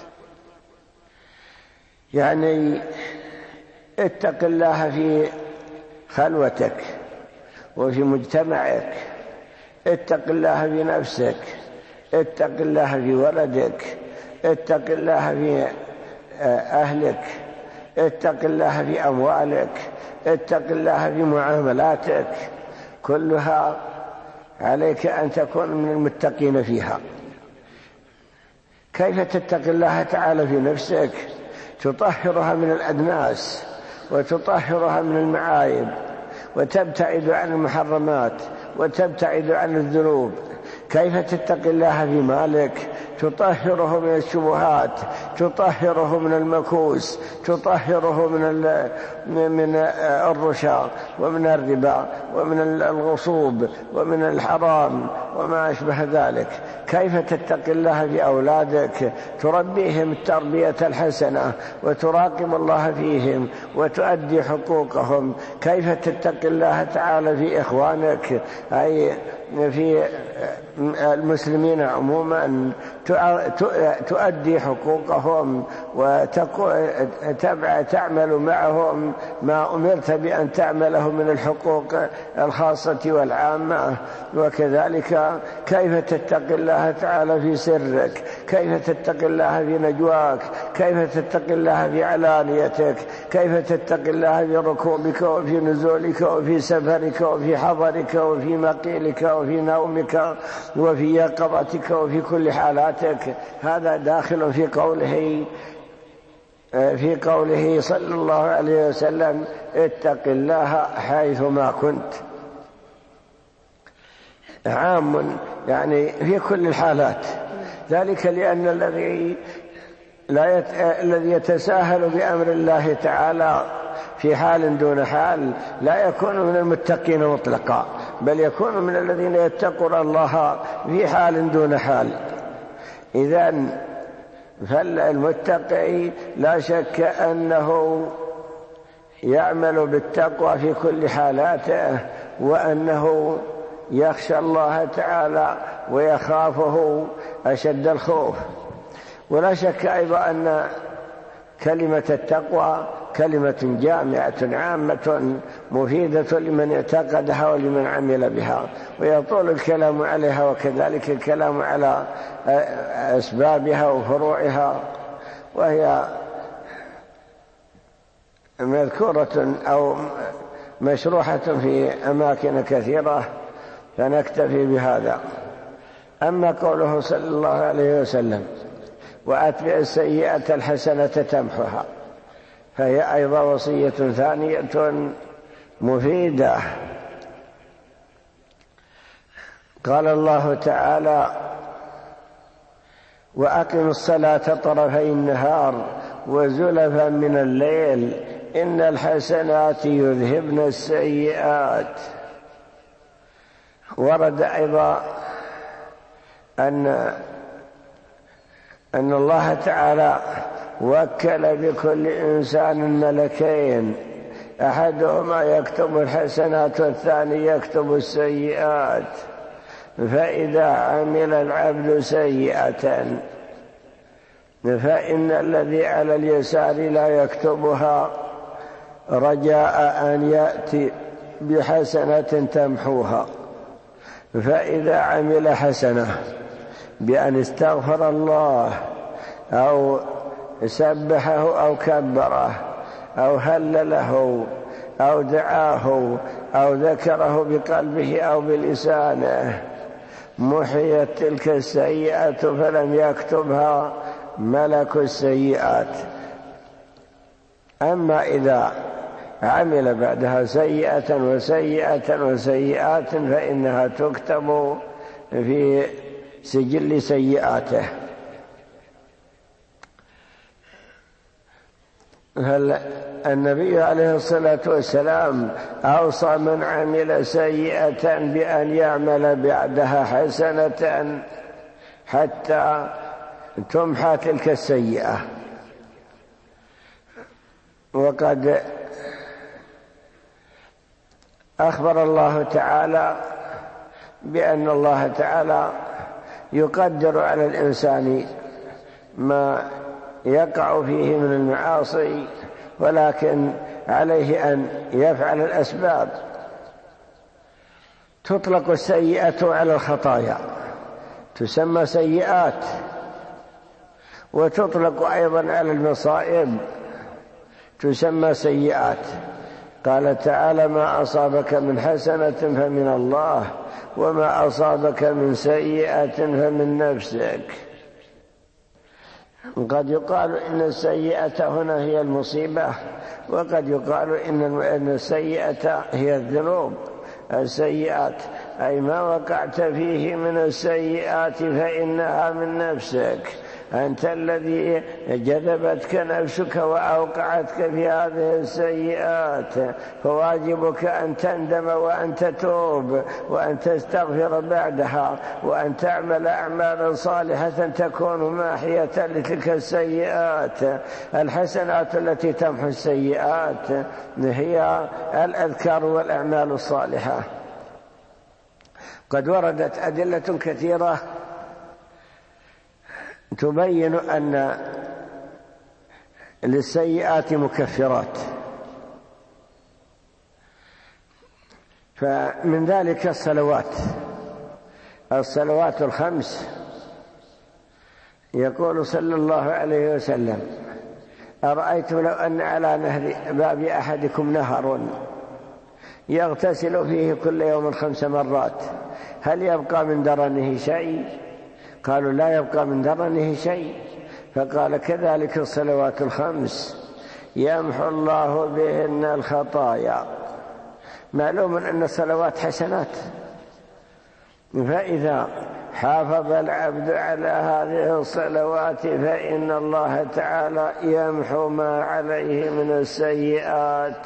يعني اتق الله في خلوتك وفي مجتمعك، اتق الله في نفسك، اتق الله في ولدك، اتق الله في أهلك، اتق الله في أموالك، اتق الله في معاملاتك، كلها عليك أن تكون من المتقين فيها. كيف تتق الله تعالى في نفسك؟ تطهرها من الأدناس وتطهرها من المعايب وتبتعد عن المحرمات وتبتعد عن الذنوب. كيف تتق الله في مالك؟ تطهره من الشبهات، تطهره من المكوس، تطهره من من الرشا ومن الربا ومن الغصوب ومن الحرام وما أشبه ذلك. كيف تتق الله في أولادك؟ تربيهم التربية الحسنة وتراقب الله فيهم وتؤدي حقوقهم. كيف تتق الله تعالى في إخوانك، أي في المسلمين عموما، تؤدي حقوقهم وتعمل معهم ما أمرت بأن تعمله من الحقوق الخاصة والعامة. وكذلك كيف تتق الله تعالى في سرك، كيف تتق الله في نجواك، كيف تتق الله في علانيتك، كيف تتق الله في ركوبك وفي نزولك وفي سفرك وفي حضرك وفي مقيلك وفي نومك وفي يقظتك وفي كل حالاتك. هذا داخل في قوله في قوله صلى الله عليه وسلم: اتق الله حيثما كنت. عام يعني في كل الحالات. ذلك لأن الذي لا يت... الذي يتساهل بأمر الله تعالى في حال دون حال لا يكون من المتقين مطلقا، بل يكون من الذين يتقون الله في حال دون حال. إذن فالمتقي لا شك أنه يعمل بالتقوى في كل حالاته، وأنه يخشى الله تعالى ويخافه أشد الخوف. ولا شك أيضا أن كلمة التقوى كلمة جامعة عامة مفيدة لمن اعتقدها ولمن عمل بها، ويطول الكلام عليها، وكذلك الكلام على أسبابها وفروعها، وهي مذكورة أو مشروحة في أماكن كثيرة، فنكتفي بهذا. أما قوله صلى الله عليه وسلم وأتبع السيئة الحسنة تمحها، فهي أيضا وصية ثانية مفيدة. قال الله تعالى وأقم الصلاة طرفي النهار وزلفا من الليل إن الحسنات يذهبن السيئات. ورد أيضا أن أن الله تعالى وكل بكل إنسان ملكين، أحدهما يكتب الحسنات والثاني يكتب السيئات، فإذا عمل العبد سيئة فإن الذي على اليسار لا يكتبها رجاء أن يأتي بحسنة تمحوها، فإذا عمل حسنة بأن استغفر الله أو سبحه أو كبره أو هلله أو دعاه أو ذكره بقلبه أو بلسانه، محيت تلك السيئة فلم يكتبها ملك السيئات. أما إذا عمل بعدها سيئة وسيئة وسيئات فإنها تكتب في سجل سيئاته. هل النبي عليه الصلاة والسلام أوصى من عمل سيئة بأن يعمل بعدها حسنة حتى تمحى تلك السيئة. وقد أخبر الله تعالى بأن الله تعالى يقدر على الإنسان ما يقع فيه من المعاصي، ولكن عليه أن يفعل الأسباب. تطلق السيئة على الخطايا تسمى سيئات، وتطلق أيضا على المصائب تسمى سيئات. قال تعالى ما أصابك من حسنة فمن الله وما أصابك من سيئة فمن نفسك. قد يقال إن السيئة هنا هي المصيبة، وقد يقال إن السيئة هي الذنوب. السيئات أي ما وقعت فيه من السيئات فإنها من نفسك، أنت الذي جذبتك نفسك وأوقعتك في هذه السيئات، فواجبك أن تندم وأن تتوب وأن تستغفر بعدها وأن تعمل أعمالا صالحة تكون ماحية لتلك السيئات. الحسنات التي تمحو السيئات هي الأذكار والأعمال الصالحة. قد وردت أدلة كثيرة تبين أن للسيئات مكفرات، فمن ذلك الصلوات الصلوات الخمس. يقول صلى الله عليه وسلم أرأيتم لو أن على نهر باب أحدكم نهر يغتسل فيه كل يوم خمس مرات هل يبقى من درنه شيء؟ قالوا لا يبقى من درنه شيء. فقال كذلك الصلوات الخمس يمحو الله بهن الخطايا. معلوم أن الصلوات حسنات، فإذا حافظ العبد على هذه الصلوات فإن الله تعالى يمحو ما عليه من السيئات.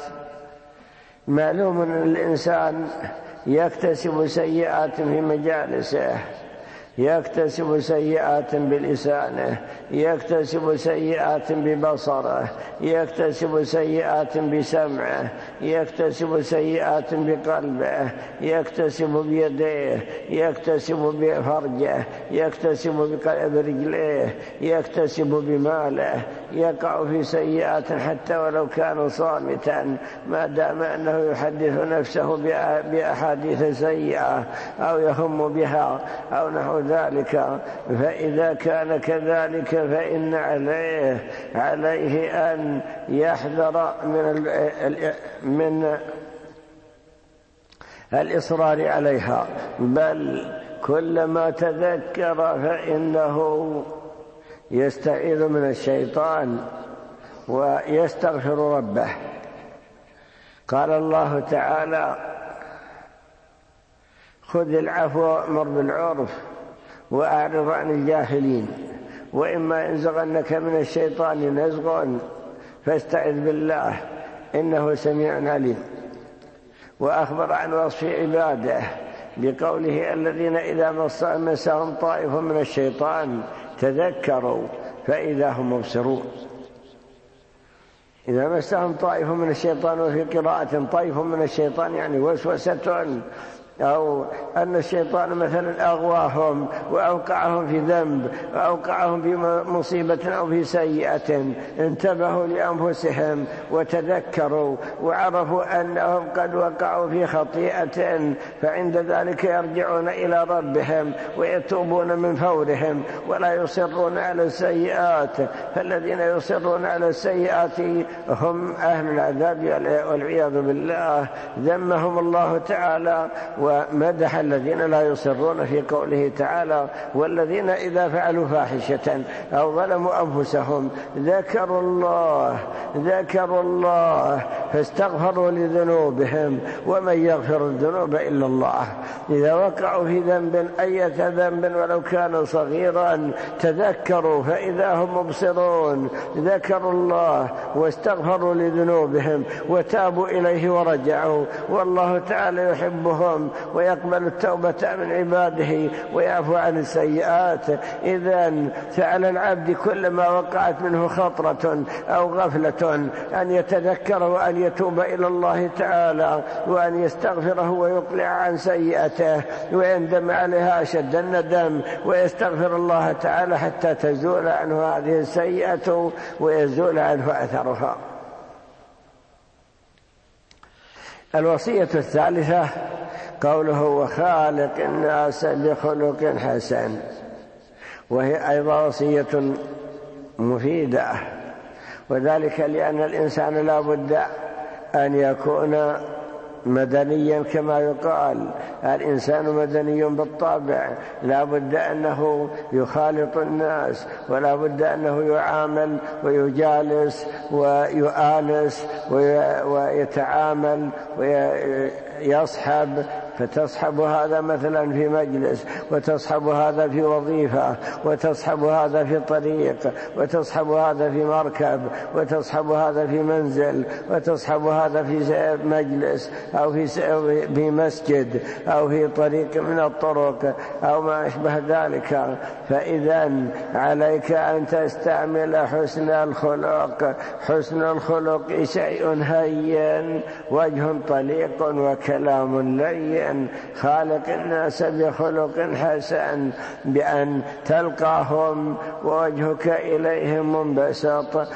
معلوم أن الإنسان يكتسب سيئات في مجالسه، يكتسب سيئات بلسانه، يكتسب سيئات ببصره، يكتسب سيئات بسمعه، يكتسب سيئات بقلبه، يكتسب بيديه، يكتسب بفرجه، يكتسب برجليه، يكتسب بماله، يقع في سيئات حتى ولو كان صامتا، ما دام أنه يحدث نفسه بأحاديث سيئة أو يهم بها أو نحو ذلك. فإذا كان كذلك فإن عليه عليه أن يحذر من من الإصرار عليها، بل كلما تذكر فإنه يستعيذ من الشيطان ويستغفر ربه. قال الله تعالى: خذ العفو وأمر بالعرف وأعرض عن الجاهلين، وإما ينزغنك من الشيطان نزغ فاستعذ بالله إنه سميع عليم. وأخبر عن وصف عباده بقوله: الذين إذا مسهم طائف من الشيطان تذكروا فإذا هم مبصرون. إذا مسهم طائف من الشيطان، وفي قراءة طائف من الشيطان يعني وسوسة، أو أن الشيطان مثلا أغواهم وأوقعهم في ذنب وأوقعهم في مصيبة أو في سيئة، انتبهوا لأنفسهم وتذكروا وعرفوا أنهم قد وقعوا في خطيئة، فعند ذلك يرجعون إلى ربهم ويتوبون من فورهم ولا يصرون على السيئات. فالذين يصرون على السيئات هم أهل العذاب والعياذ بالله. ذمهم الله تعالى ومدح الذين لا يصرون في قوله تعالى: والذين إذا فعلوا فاحشة أو ظلموا أنفسهم ذكروا الله ذكروا الله فاستغفروا لذنوبهم ومن يغفر الذنوب إلا الله. إذا وقعوا في ذنب أي ذنب ولو كان صغيرا تذكروا فإذا هم مبصرون، ذكروا الله واستغفروا لذنوبهم وتابوا إليه ورجعوا، والله تعالى يحبهم ويقبل التوبة من عباده ويعفو عن السيئات. إذن فعلى العبد كلما وقعت منه خطرة أو غفلة أن يتذكر وأن يتوب إلى الله تعالى وأن يستغفره ويقلع عن سيئته ويندم عليها أشد الندم ويستغفر الله تعالى حتى تزول عنه هذه السيئة ويزول عنه أثرها. الوصية الثالثة قوله: وخالق الناس بخلق حسن، وهي أيضا وصية مفيدة، وذلك لأن الإنسان لا بد أن يكون مدنيا، كما يقال الإنسان مدني بالطبع، لا بد أنه يخالط الناس ولا بد أنه يعامل ويجالس ويؤانس ويتعامل ويصحب، فتصحب هذا مثلا في مجلس، وتصحب هذا في وظيفة، وتصحب هذا في طريق، وتصحب هذا في مركب، وتصحب هذا في منزل، وتصحب هذا في مجلس أو في مسجد أو في طريق من الطرق أو ما أشبه ذلك. فإذا عليك أن تستعمل حسن الخلق. حسن الخلق شيء هين، وجه طليق وكلام لين. خالق الناس بخلق حسن، بأن تلقاهم ووجهك إليهم منبسط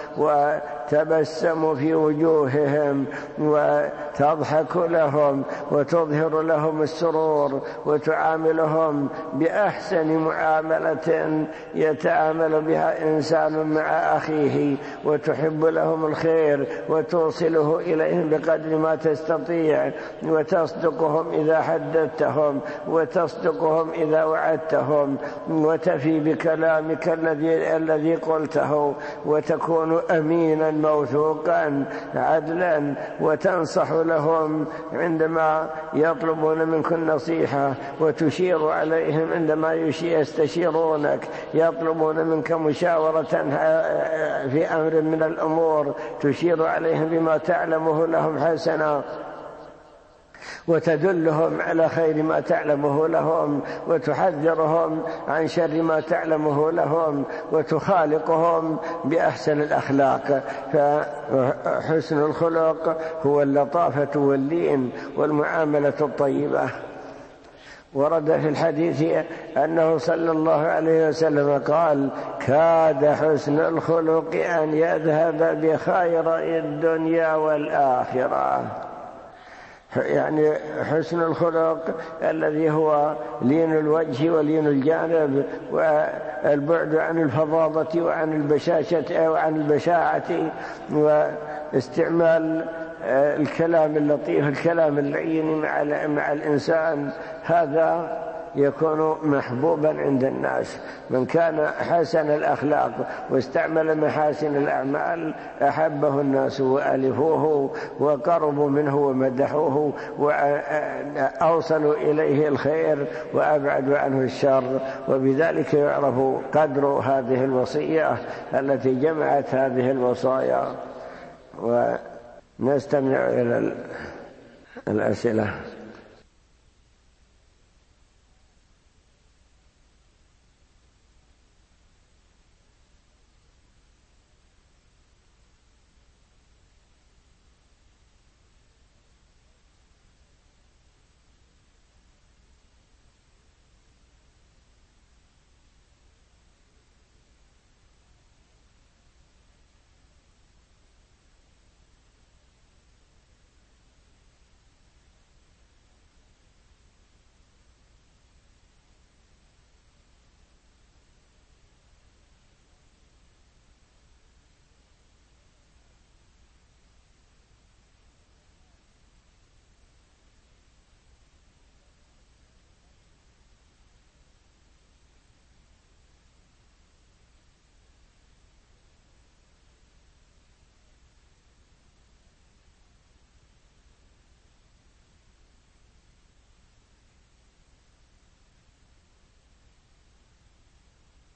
وتبسم في وجوههم وتضحك لهم وتظهر لهم السرور وتعاملهم بأحسن معاملة يتعامل بها إنسان مع أخيه، وتحب لهم الخير وتوصله إليهم بقدر ما تستطيع، وتصدقهم إذا حدثتهم وتصدقهم إذا وعدتهم، وتفي بكلامك الذي الذي قلته، وتكون أمينا موثوقا عدلا، وتنصح لهم عندما يطلبون منك النصيحة، وتشير عليهم عندما يستشيرونك يطلبون منك مشاورة في أمر من الأمور، تشير عليهم بما تعلمه لهم حسنا. وتدلهم على خير ما تعلمه لهم، وتحذرهم عن شر ما تعلمه لهم، وتخالقهم بأحسن الأخلاق. فحسن الخلق هو اللطافة واللين والمعاملة الطيبة. ورد في الحديث أنه صلى الله عليه وسلم قال: كاد حسن الخلق أن يذهب بخير الدنيا والآخرة. يعني حسن الخلق الذي هو لين الوجه ولين الجانب والبعد عن الفظاظة وعن البشاشة وعن البشاعة، واستعمال الكلام اللطيف الكلام اللين مع الإنسان، هذا يكون محبوبا عند الناس. من كان حسن الأخلاق واستعمل محاسن الأعمال أحبه الناس وألفوه وقربوا منه ومدحوه وأوصلوا إليه الخير وأبعدوا عنه الشر. وبذلك يعرف قدر هذه الوصية التي جمعت هذه الوصايا. ونستمع إلى الأسئلة.